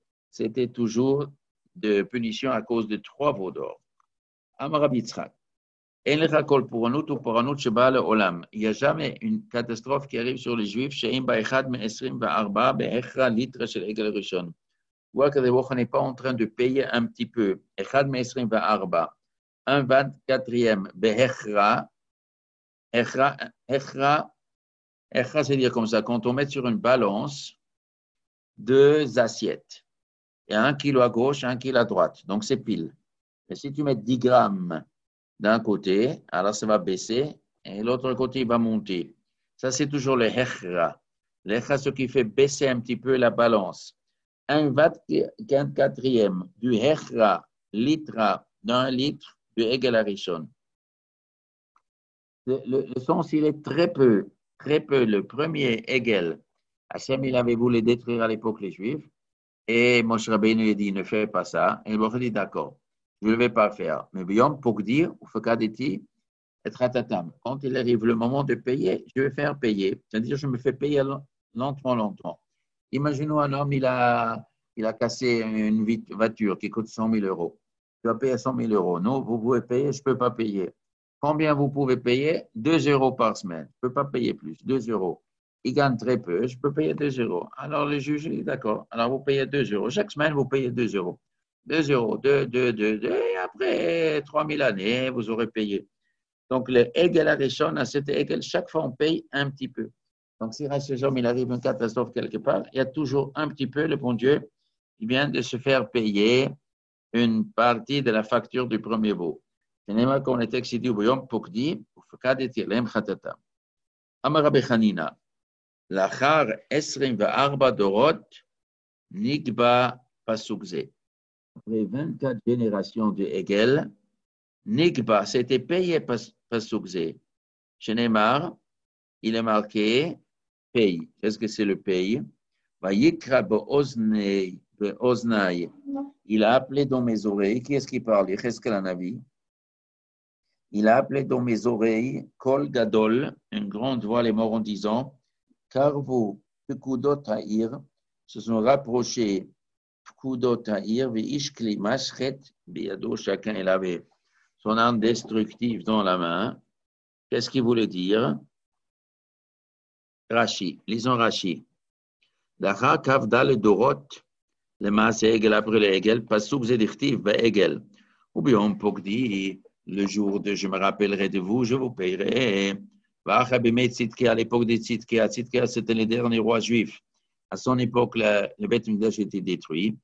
de punition à cause de 3 veaux d'or. Amar Yitzchak. Il n'y a jamais une catastrophe qui arrive sur les Juifs. Ou qu'on n'est pas en train de payer un petit peu. Un 24e, c'est-à-dire comme ça, quand on met sur une balance 2 assiettes, et 1 kilo à gauche, 1 kilo à droite, donc c'est pile. Et si tu mets 10 grammes d'un côté, alors ça va baisser, et l'autre côté, il va monter. Ça, c'est toujours le hechra. Le hechra, ce qui fait baisser un petit peu la balance. Un 24e du hechra, litra, d'un litre, du Egel Arishon. Le sens, il est très peu. Le premier Egel, Hachem, il avait voulu détruire à l'époque les Juifs, et Moshe Rabbeinu a dit, ne fais pas ça. Et il m'a dit, d'accord, je ne vais pas faire. Mais bien, pour dire, ou Fakadeti, être ratatam. Quand il arrive le moment de payer, je vais faire payer. C'est-à-dire, je me fais payer lentement. Imaginons un homme, il a cassé une voiture qui coûte 100 000 euros. Tu vas payer 100 000 euros. Non, vous pouvez payer, je ne peux pas payer. Combien vous pouvez payer? 2 euros par semaine. Je ne peux pas payer plus. 2 euros. Il gagne très peu, je peux payer 2 euros. Alors le juge dit d'accord. Alors vous payez 2 euros. Chaque semaine, vous payez 2 euros. 2 euros, 2, et après 3 000 années, vous aurez payé. Donc le Egel Arishon, à cet Egel, chaque fois on paye un petit peu. Donc si ce jour il arrive une catastrophe quelque part, il y a toujours un petit peu, le bon Dieu, il vient de se faire payer une partie de la facture du premier veau. C'est même qu'on est excité au boyom pour dire, Amar Rabbi Chanina. L'achar esrim ve'arba dorot nigba pasukze. Après 24 générations de Hegel, nigba, c'était payé pasukze. Chez Neymar, il est marqué paye. Qu'est-ce que c'est le paye? Vayikra be'oznai. Il a appelé dans mes oreilles. Qui est-ce qui parle? Qu'est-ce que la vie? Il a appelé dans mes oreilles Kol Gadol, une grande voix, les morts en disant car vous, Pekudot Ha'ir, se sont rapprochés, Pekudot Ha'ir, Ve'ishkli Maschet, Beyado, chacun il avait son arme destructive dans la main. Qu'est-ce qu'il voulait dire? Rashi, lisons Rashi. L'Acha Kavda le Dorot, le Maase Egel après le Egel, Pasuk Zedichtiv, Egel. Ou bien Pogdi, le jour de je me rappellerai de vous, je vous paierai. À l'époque des Tzidkia, c'était les derniers rois juifs. À son époque, le Beth Mikdash était détruit.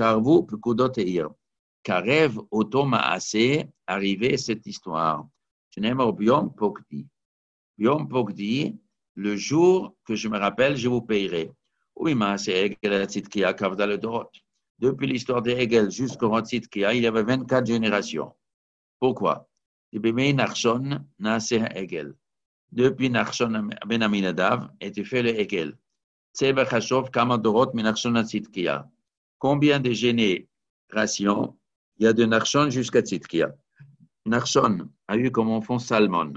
Karev Otoma Assez, arrivé cette histoire. Shneimor Biom Pokdi. Biom Pokdi, le jour que je me rappelle, je vous payerai. Oui, mais c'est Egel Tzidkia Kavda le Dorot. Depuis l'histoire de Egel jusqu'au roi Tzidkia, il y avait 24 générations. Pourquoi? Depuis Nachshon, Naseh Egel. Depuis Nachshon Ben Aminadav, était fait le Egel. Tseva Chashov Kama Dorot Minachshon Tzidkia. Combien de générations il y a de Nachshon jusqu'à Tzidkia? Nachshon a eu comme enfant Salmon.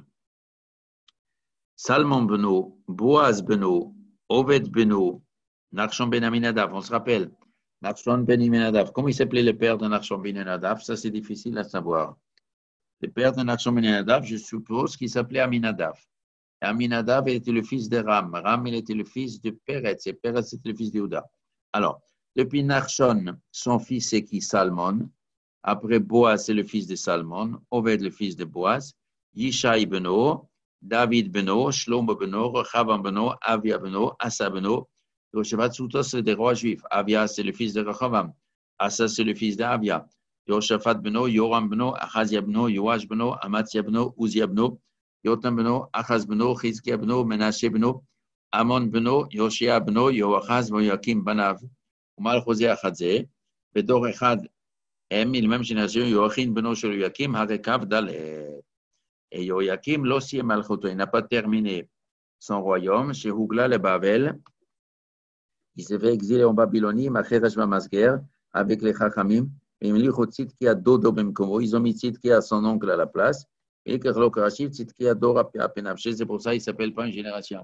Salmon Beno, Boaz Beno, Oved Beno, Nachshon Ben Aminadav, on se rappelle. Nachshon Ben Aminadav, comment il s'appelait le père de Nachshon Ben Aminadav? Ça, c'est difficile à savoir. Le père de Nachshon Ben Aminadav, je suppose qu'il s'appelait Aminadav. Et Aminadav était le fils de Ram. Ram, il était le fils de Peretz. Et Peretz était le fils de Yehuda. Alors, depuis Nachshon, son fils, c'est qui? Salmon. Après, Boaz, c'est le fils de Salmon. Oved, le fils de Boaz. Yishai Beno. David Beno, Shlomo Beno, Rechavam Beno, Avia Beno, Asa Beno. Yoshaphat, c'est des rois juifs. Avia, c'est le fils de Rechavam. Asa, c'est le fils d'Avia. Yoshaphat Beno, Yoram Beno, Achazia Beno, Yoash Beno, Amatzia Beno, Uzia Beno, Yotam Beno, Achaz Beno, Chizkia Beno, Menashe Beno, Amon Beno, Yoshia Beno, Yoachaz, Yoakim Banav, Umal Chosé Achadze, Bedor Echad, il même génération, Yoachin Beno, Shel Yoakim, Harekav Dalet. Et Yoakim, l'ossi Malchoto, il n'a pas terminé son royaume. Chez Hougla, le Babel, il s'est fait exiler en Babylonie, Macheresh Masger, avec les Chachamim. Ils ont mis Tzidkia à son oncle à la place. Et c'est pour ça qu'il ne s'appelle pas une génération.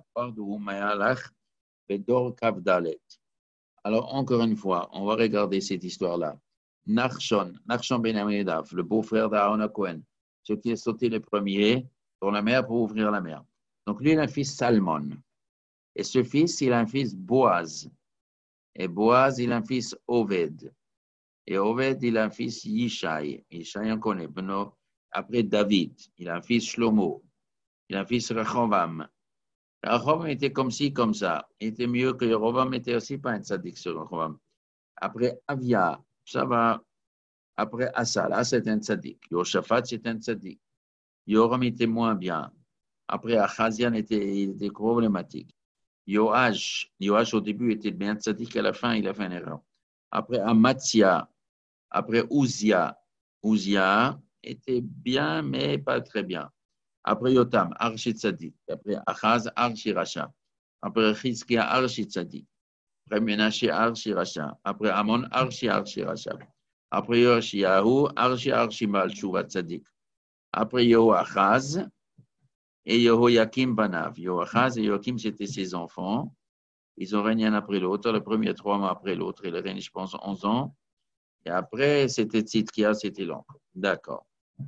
Alors, encore une fois, on va regarder cette histoire-là. Nachshon Ben Aminadav, le beau-frère d'Aaron Cohen, ce qui est sauté le premier dans la mer pour ouvrir la mer. Donc, lui, il a un fils Salmon. Et ce fils, il a un fils Boaz. Et Boaz, il a un fils Oved. Et Oved, il a un fils Yishai. Yishai, on connaît. Après David, il a un fils Shlomo. Il a un fils Rechovam. Rechovam était comme ci, comme ça. Il était mieux que Rechovam, était aussi pas un tzaddik sur Rechovam. Après Avia, ça va. Après Asa, là, c'est un tzaddik. Yoshaphat, c'est un tzaddik. Yoram était moins bien. Après Achazian, il était problématique. Yoash, au début, était bien tzaddik. À la fin, il a fait une erreur. Après Amatzia, après Uzia était bien, mais pas très bien. Après Yotam, Archi Tzadik. Après Achaz, Archi Racha. Après Chizkia, Archi Tzadik. Après Menashe, Archi Racha. Après Amon, Archi Racha. Après Yoshiyahu, Archi Malchouva Tzadik. Après Yoachaz et Yehoyakim Banav. Yoachaz et Yoakim, c'était ses enfants. Ils ont régné un après l'autre. Le premier 3 mois après l'autre. Il a régné, je pense, 11 ans. Et après, c'était Tzidkia, c'était l'oncle. D'accord.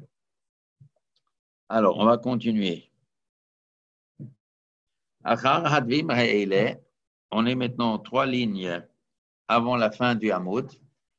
Alors, on va continuer. On est maintenant 3 lignes avant la fin du Hamoud.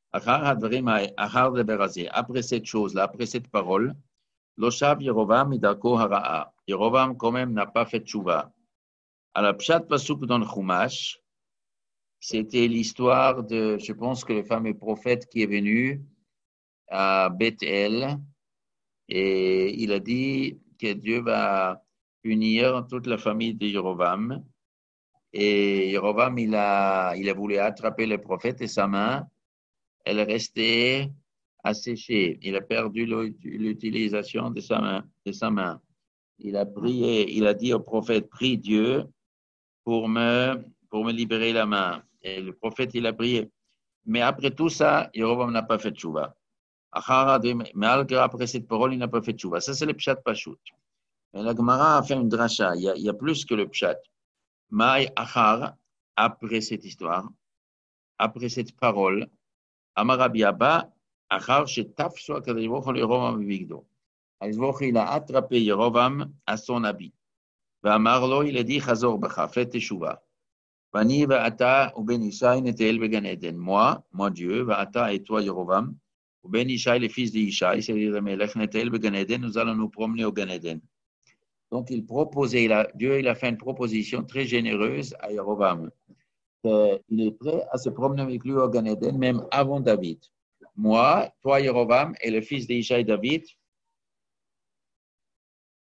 Après cette chose-là, après cette parole, Loshav Yerovam Midako Hara'a. Yerovam, quand même, n'a pas fait tchouva. À la Pshat Pasuk dans le Chumash, c'était l'histoire de, je pense que le fameux prophète qui est venu à Bethel et il a dit que Dieu va punir toute la famille de Jérovam. Et Jérovam, il a voulu attraper le prophète et sa main, elle est restée asséchée. Il a perdu l'utilisation de sa main. Il a prié, il a dit au prophète, prie Dieu pour me libérer la main. Et le prophète, il a prié. Mais après tout ça, Jérovam n'a pas fait tchouva. Malgré après cette parole, il n'a pas fait tchouva. Ça, c'est le pshat pashut. Mais la Gemara a fait une dracha. Il y a plus que le pshat. Maï achar, après cette histoire, après cette parole, Amarabi Abba, achar shetaf soit kadrivoch le Yerovam vigdo. Il a attrapé Yerovam à son habit. Amarlo, il a dit chazor bacha, fais teshuva. Vani va'ata ou ben Ishai netel began Eden. Moi Dieu, va'ata et toi Yerovam, ou ben Ishai, le fils d'Ishai, c'est-à-dire Melech netel began Eden, nous allons nous promener au Gan Eden. Donc, Dieu il a fait une proposition très généreuse à Yerovam. Il est prêt à se promener avec lui au Gan Eden, même avant David. Moi, toi, Yerovam, et le fils d'Ishai David,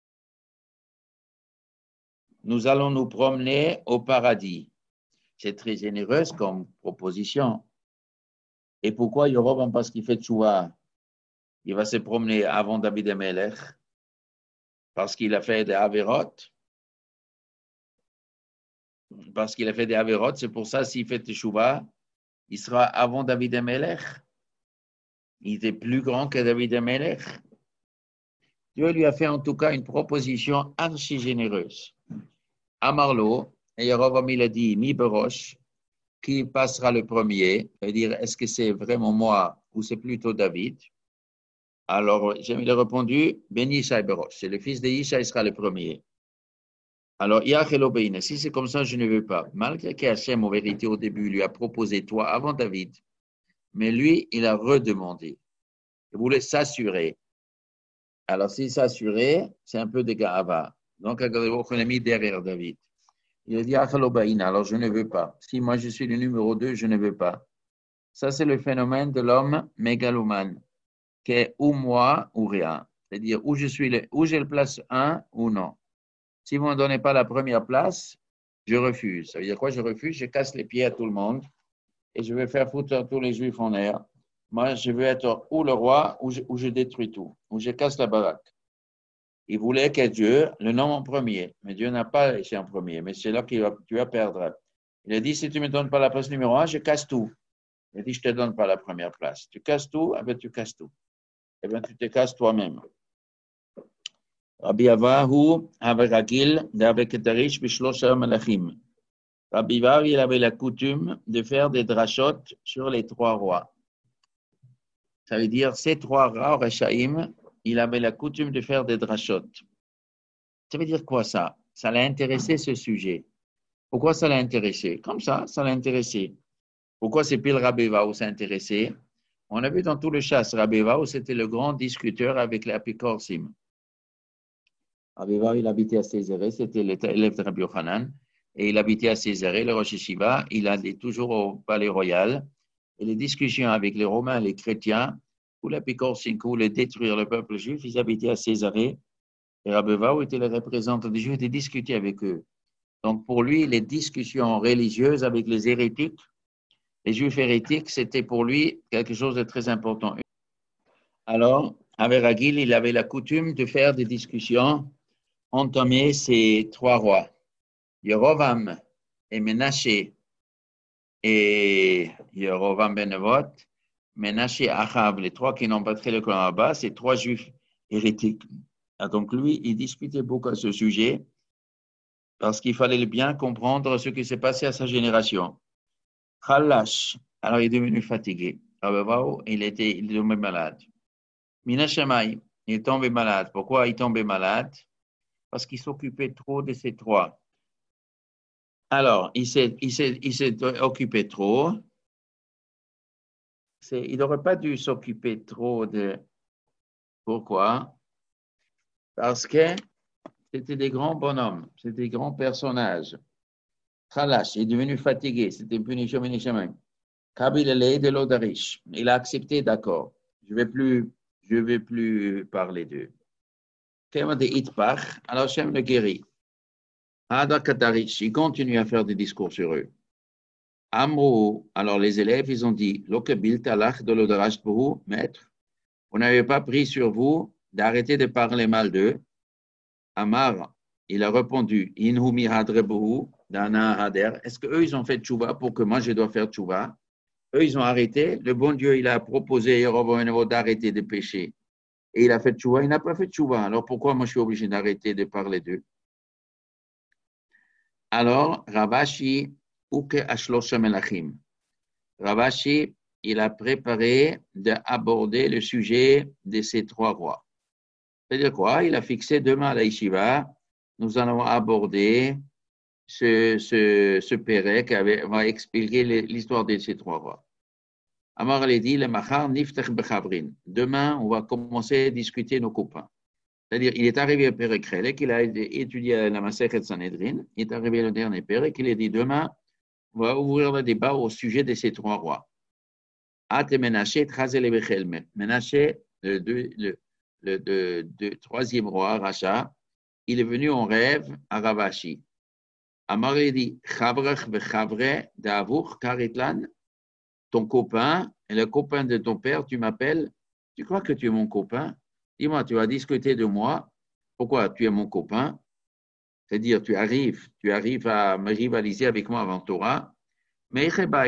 nous allons nous promener au paradis. C'est très généreuse comme proposition. Et pourquoi Yerovam? Parce qu'il fait tchouva. Il va se promener avant David Amelech, parce qu'il a fait des Averot. Parce qu'il a fait des Averot, c'est pour ça, s'il fait tchouva, il sera avant David Amelech. Il était plus grand que David Amelech. Dieu lui a fait en tout cas une proposition archi généreuse. Amarlo, et Yerovam il a dit, Mi Berosh, qui passera le premier, c'est-à-dire, est-ce que c'est vraiment moi ou c'est plutôt David? Alors, il a répondu, Ben Yishai Berosh, c'est le fils de Yishai, il sera le premier. Alors, Yachel Beine, si c'est comme ça, je ne veux pas. Malgré qu'Hachem, en vérité, au début, lui a proposé toi avant David, mais lui, il a redemandé. Il voulait s'assurer. Alors, s'il s'assurait, c'est un peu de Ga'ava. Donc, on l'a mis derrière David. Il a dit, alors je ne veux pas. Si moi, je suis le numéro 2, je ne veux pas. Ça, c'est le phénomène de l'homme mégalomane, qui est ou moi ou rien. C'est-à-dire, où j'ai le place 1 ou non. Si vous ne me donnez pas la première place, je refuse. Ça veut dire quoi? Je refuse, je casse les pieds à tout le monde et je vais faire foutre tous les juifs en l'air. Moi, je veux être ou le roi ou je détruis tout, ou je casse la baraque. Il voulait que Dieu le nomme en premier, mais Dieu n'a pas laissé en premier, mais c'est là que tu vas perdre. Il a dit, si tu ne me donnes pas la place numéro 1, je casse tout. Il a dit, je ne te donne pas la première place. Tu casses tout, eh bien, tu casses tout. Eh bien, tu te casses toi-même. Rabbi Avahu avait Ragil d'avec Tarish Bishlosha Malachim. Rabbi Avahu, il avait la coutume de faire des drachot sur les 3 rois. Ça veut dire, ces 3 rois, Rechaim, il avait la coutume de faire des drachot. Ça veut dire quoi ça? Ça l'a intéressé ce sujet. Pourquoi ça l'a intéressé? Comme ça l'a intéressé. Pourquoi c'est pile Rabbi Avahu s'est intéressé? On a vu dans tout le chasse, Rabbi Avahu, c'était le grand discuteur avec les Apikorsim. Rabbi Avahu, il habitait à Césarée, c'était l'élève de Rabbi Yochanan, et il habitait à Césarée, le Rosh Yeshiva, il allait toujours au palais royal, et les discussions avec les Romains, les chrétiens, ou l'Apikorsim, ou les détruire le peuple juif, ils habitaient à Césarée, et Rabbi Avahu était le représentant des Juifs, de discuter avec eux. Donc pour lui, les discussions religieuses avec les hérétiques, les Juifs hérétiques, c'était pour lui quelque chose de très important. Alors, avec Ragil, il avait la coutume de faire des discussions, entamer ces 3 rois, Yerovam et Menaché et Yerovam ben Nevat, Menaché Achav, les 3 qui n'ont pas très le clan là-bas, c'est 3 Juifs hérétiques. Donc lui, il discutait beaucoup à ce sujet parce qu'il fallait bien comprendre ce qui s'est passé à sa génération. Khalash, alors il est devenu fatigué. Il est tombé malade. Mina Shamaï, il est tombé malade. Pourquoi il est tombé malade? Parce qu'il s'occupait trop de ces 3. Alors, il s'est occupé trop. Il n'aurait pas dû s'occuper trop de... Pourquoi? Parce que c'était des grands bonhommes, c'était des grands personnages. Khalash, il est devenu fatigué, c'était une punition Mina Shamaï. Kabil de l'Odarish, il a accepté, d'accord. Je ne vais plus parler d'eux. Alors Shem le guérit. Ada Katarish, il continue à faire des discours sur eux. Amrou, alors les élèves, ils ont dit, Lokebil talach de l'Odarash pour maître, vous n'avez pas pris sur vous d'arrêter de parler mal d'eux. Amar, il a répondu, Inhumi hadrebuhu, dana hader. Est-ce qu'eux, ils ont fait tchouva pour que moi, je dois faire tchouva? Eux, ils ont arrêté. Le bon Dieu, il a proposé d'arrêter de pécher. Et il a fait tchouva, il n'a pas fait tchouva. Alors pourquoi moi, je suis obligé d'arrêter de parler d'eux? Alors, Ravashi, Uke Ashlosha Melachim. Ravashi, il a préparé d'aborder le sujet de ces 3 rois. C'est-à-dire quoi? Il a fixé demain à la Yeshiva, nous allons aborder ce pérec qui va expliquer l'histoire de ces 3 rois. Amar a dit, le machar niftach bechavrin. Demain, on va commencer à discuter nos copains. C'est-à-dire, il est arrivé au Pérec Relek, il a étudié la Masechet Sanhedrin, il est arrivé le dernier Pérec, il a dit, demain, on va ouvrir le débat au sujet de ces 3 rois. Ate Menaché, Trazel et Bechelme. Menaché, le 3e roi, Racha, il est venu en rêve à Ravashi. Amar il dit, Chavrach vechavre d'avour karitlan, ton copain et le copain de ton père, tu m'appelles, tu crois que tu es mon copain? Dis-moi, tu vas discuter de moi. Pourquoi tu es mon copain? C'est-à-dire, tu arrives à me rivaliser avec moi avant Torah. Mais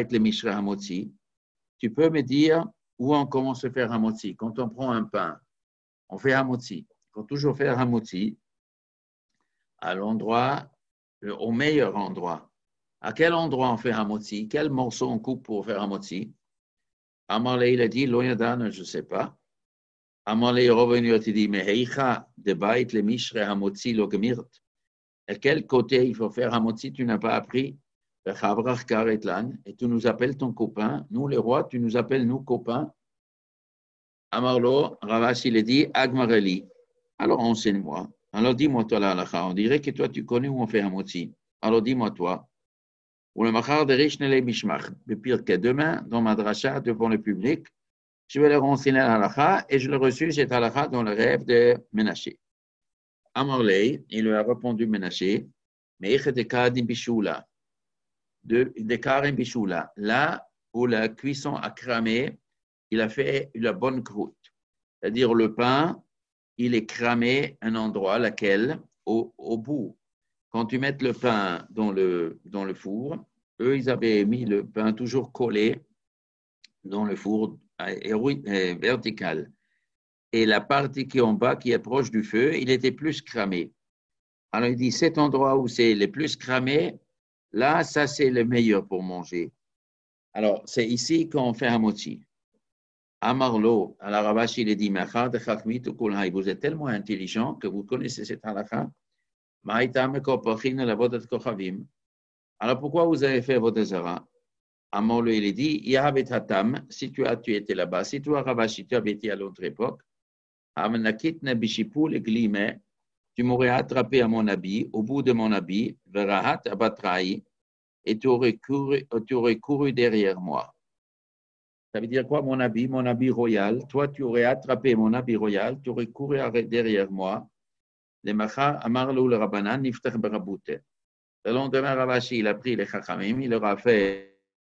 tu peux me dire où on commence à faire hamotzi. Quand on prend un pain, on fait hamotzi. Il faut toujours faire hamotzi à l'endroit, au meilleur endroit. À quel endroit on fait hamotzi? Quel morceau on coupe pour faire hamotzi? Amarle, il a dit, Loyadan, je ne sais pas. Amarle est revenu, il a dit, mais heicha de bait le mishre hamotzi lo gemirt. À quel côté il faut faire hamotzi, tu n'as pas appris? Et tu nous appelles ton copain. Nous, les rois, tu nous appelles nous copains. Amarlo, Ravash, il a dit, Agmareli. Alors, enseigne-moi. Alors, dis-moi toi la halakha. On dirait que toi, tu connais où on fait hamotzi. Alors, dis-moi toi. Ou le machar de Rishnele Mishmach. Mais pire que demain, dans ma dracha, devant le public, je vais leur enseigner la halakha et je l'ai reçu cette halakha dans le rêve de Ménaché. Amarley, il lui a répondu Ménaché, mais il de Kadim Bishula. De Karim Bishula. Là où la cuisson a cramé, il a fait la bonne croûte. C'est-à-dire le pain, il est cramé à un endroit, laquelle, au bout. Quand tu mets le pain dans le four, eux, ils avaient mis le pain toujours collé dans le four vertical. Et la partie qui est en bas, qui est proche du feu, il était plus cramé. Alors, il dit, cet endroit où c'est le plus cramé, là, ça, c'est le meilleur pour manger. Alors, c'est ici qu'on fait hamotzi. Amarlo, à la Ravash, il est dit, vous êtes tellement intelligent que vous connaissez cette halakha. Alors, pourquoi vous avez fait votre zara? Amarlo, il est dit, si tu étais là-bas, si toi, Ravash, tu avais été à l'autre époque, tu m'aurais attrapé à mon habit, au bout de mon habit, verahat abatraï, et tu aurais couru derrière moi. Ça veut dire quoi, mon habit royal? Toi, tu aurais attrapé mon habit royal, tu aurais couru derrière moi. Le machar amarlou le rabanan niftach beraboute. Le lendemain, Ravashi, il a pris les chachamim, il leur a fait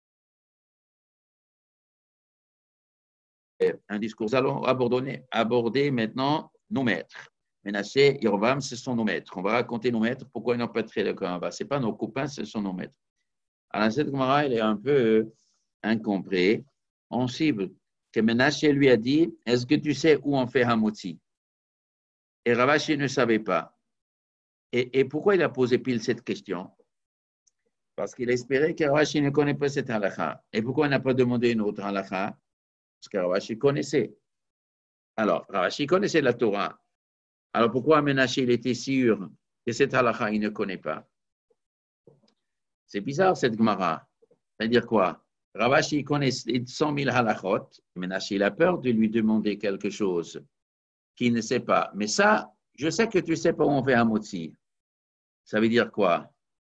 un discours. Nous allons aborder maintenant nos maîtres. Ménaché, Yorvam, ce sont nos maîtres. On va raconter nos maîtres, pourquoi ils n'ont pas traité le Korban. Ce n'est pas nos copains, ce sont nos maîtres. Alors, cette Gemara, elle est un peu incompréhensible. Que Ménaché lui a dit, est-ce que tu sais où on fait Hamotzi? Et Ravashi ne savait pas. Et pourquoi il a posé pile cette question? Parce qu'il espérait que Ravashi ne connaît pas cette halakha. Et pourquoi il n'a pas demandé une autre halakha? Parce que Ravashi connaissait. Alors, Ravashi connaissait la Torah. Alors, pourquoi Ménaché, il était sûr que cette halakha, il ne connaît pas? C'est bizarre, cette Gemara. C'est-à-dire quoi? Ravashi connaît 100 000 halachot. Ménaché, il a peur de lui demander quelque chose qu'il ne sait pas. Mais ça, je sais que tu ne sais pas où on fait hamotzi. Ça veut dire quoi?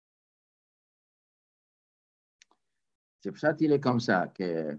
C'est pour ça qu'il est comme ça.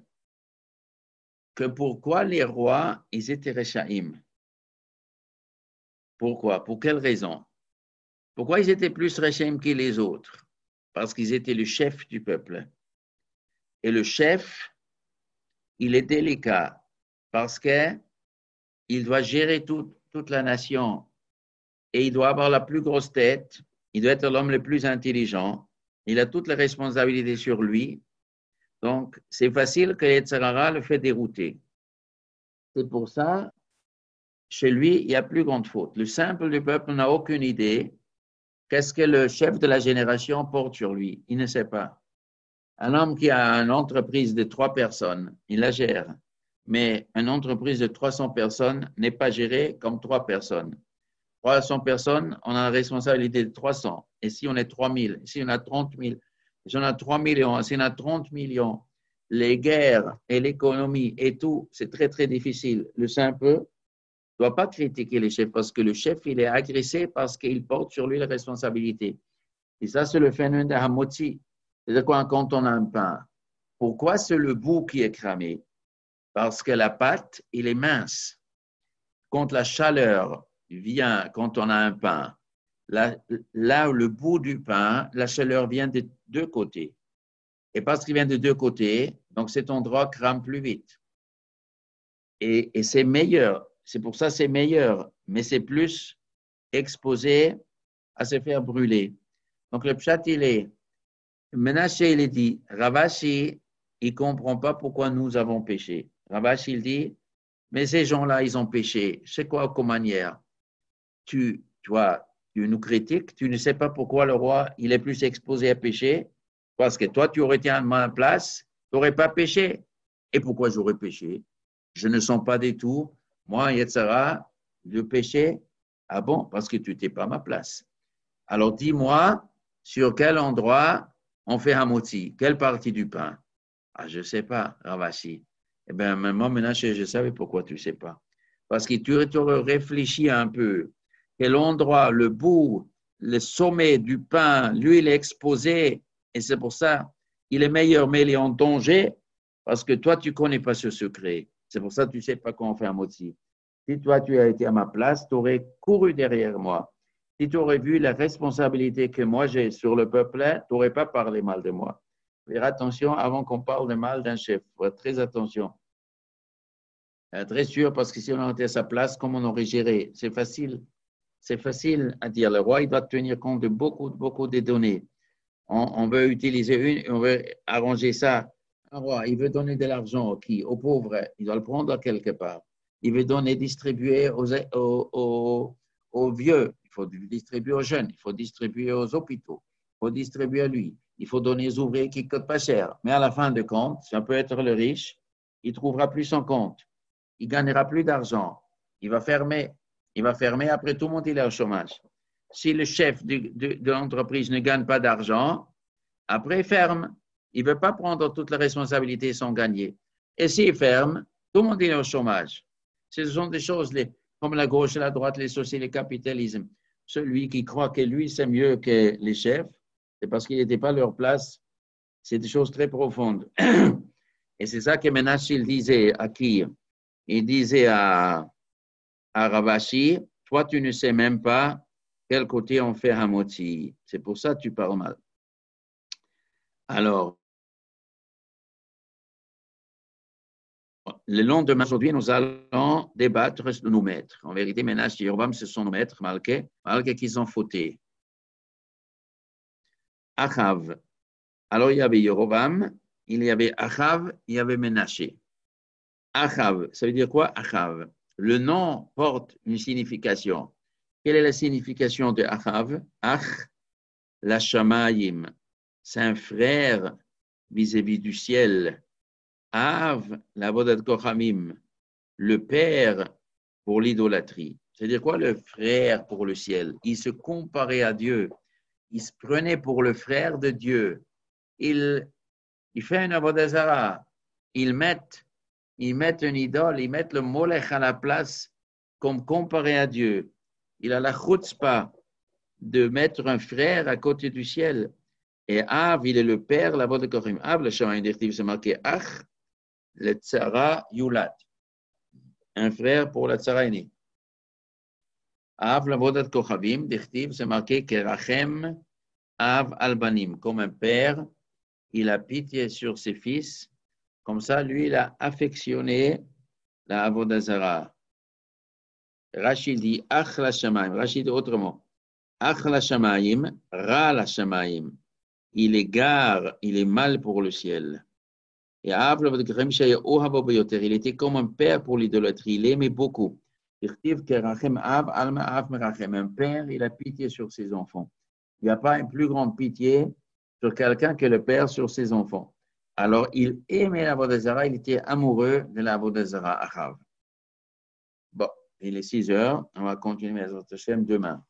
Que pourquoi les rois, ils étaient Rechaim? Pourquoi? Pour quelle raison? Pourquoi ils étaient plus Rechaim que les autres? Parce qu'ils étaient le chef du peuple. Et le chef, il est délicat parce qu'il doit gérer toute la nation et il doit avoir la plus grosse tête, il doit être l'homme le plus intelligent, il a toutes les responsabilités sur lui. Donc, c'est facile que Yetzirah le fait dérouter. C'est pour ça, chez lui, il y a plus grande faute. Le simple du peuple n'a aucune idée qu'est-ce que le chef de la génération porte sur lui. Il ne sait pas. Un homme qui a une entreprise de 3 personnes, il la gère. Mais une entreprise de 300 personnes n'est pas gérée comme 3 personnes. 300 personnes, on a la responsabilité de 300. Et si on est 3000, si on a 30 000, si on a 3 millions, si on a 30 millions, les guerres et l'économie et tout, c'est très, très difficile. Le simple ne doit pas critiquer les chefs parce que le chef, il est agressé parce qu'il porte sur lui la responsabilité. Et ça, c'est le phénomène de Hamotzi. C'est-à-dire quand on a un pain, pourquoi c'est le bout qui est cramé? Parce que la pâte, il est mince. Quand la chaleur vient, quand on a un pain, là, le bout du pain, la chaleur vient de deux côtés. Et parce qu'il vient de deux côtés, donc cet endroit crame plus vite. Et c'est meilleur. C'est pour ça que c'est meilleur. Mais c'est plus exposé à se faire brûler. Donc le pshat, il est, Menaché, il est dit, Ravashi, il ne comprend pas pourquoi nous avons péché. Ravashi, il dit, mais ces gens-là, ils ont péché. C'est quoi comme manière? Tu nous critiques, tu ne sais pas pourquoi le roi, il est plus exposé à pécher, parce que toi, tu aurais été à ma place, tu n'aurais pas péché. Et pourquoi j'aurais péché? Je ne sens pas du tout, moi, Yetzara, le péché. Ah bon? Parce que tu n'étais pas à ma place. Alors dis-moi, sur quel endroit on fait hamotzi? Quelle partie du pain? Ah, je ne sais pas, Ravashi. Eh bien, moi, maintenant, je savais pourquoi tu ne sais pas. Parce que tu aurais réfléchi un peu. Quel endroit, le bout, le sommet du pain, lui, il est exposé. Et c'est pour ça, il est meilleur, mais il est en danger. Parce que toi, tu ne connais pas ce secret. C'est pour ça que tu ne sais pas comment on fait un moti. Si toi, tu as été à ma place, tu aurais couru derrière moi. Si tu aurais vu la responsabilité que moi j'ai sur le peuple, tu n'aurais pas parlé mal de moi. Faire attention avant qu'on parle de mal d'un chef. Il faut être très attention. Très sûr, parce que si on était à sa place, comment on aurait géré? C'est facile. C'est facile à dire. Le roi, il doit tenir compte de beaucoup de données. On veut utiliser on veut arranger ça. Un roi, il veut donner de l'argent qui, aux pauvres, il doit le prendre quelque part. Il veut donner, distribuer aux vieux. Il faut distribuer aux jeunes. Il faut distribuer aux hôpitaux. Il faut distribuer à lui. Il faut donner aux ouvriers qui ne coûtent pas cher. Mais à la fin de compte, ça peut être le riche, il ne trouvera plus son compte. Il ne gagnera plus d'argent. Il va fermer. Il va fermer. Après, tout le monde il est au chômage. Si le chef de l'entreprise ne gagne pas d'argent, après, il ferme. Il ne veut pas prendre toutes les responsabilités sans gagner. Et s'il ferme, tout le monde est au chômage. Ce sont des choses comme la gauche et la droite, les sociétés, le capitalisme. Celui qui croit que lui, c'est mieux que les chefs, c'est parce qu'il n'était pas à leur place. C'est des choses très profondes. Et c'est ça que Menache, il disait à qui? Il disait à Ravashi, toi, tu ne sais même pas quel côté on fait Hamoti. C'est pour ça que tu parles mal. Alors, le lendemain, aujourd'hui, nous allons débattre de nos maîtres. En vérité, Menache et Yorvam, ce sont nos maîtres, malgré qu'ils ont fauté. Achav. Alors, il y avait Yorvam, il y avait Achav, il y avait Menaché. Achav, ça veut dire quoi, Achav? Le nom porte une signification. Quelle est la signification de Achav? Ach, la Shamayim. C'est un frère vis-à-vis du ciel. Av, la Vodat Kochamim. Le père pour l'idolâtrie. C'est-à-dire quoi, le frère pour le ciel? Il se comparait à Dieu. Il se prenait pour le frère de Dieu. Il fait une Avodah Zarah. Ils mettent une idole, ils mettent le molech à la place comme comparé à Dieu. Il a la chutzpah de mettre un frère à côté du ciel. Et Av, il est le père, la voix de Kochim. Av, le chemin indirectif, c'est marqué Ach, le tzara yulat. Un frère pour la tzara aînée. Av, la voix de Kochavim, directif, c'est marqué Kerachem, Av albanim. Comme un père, il a pitié sur ses fils. Comme ça, lui, il a affectionné la Avodah Zarah. Rachid dit Ach la Shamayim. Rachid dit autrement. Ach la Shamayim, Ra la Shamayim. Il est gare, il est mal pour le ciel. Et il était comme un père pour l'idolâtrie. Il aimait beaucoup. Un père, il a pitié sur ses enfants. Il n'y a pas une plus grande pitié sur quelqu'un que le père sur ses enfants. Alors, il aimait la Avodah Zarah, il était amoureux de la Avodah Zarah Achav. Bon, il est 6 heures, on va continuer à demain.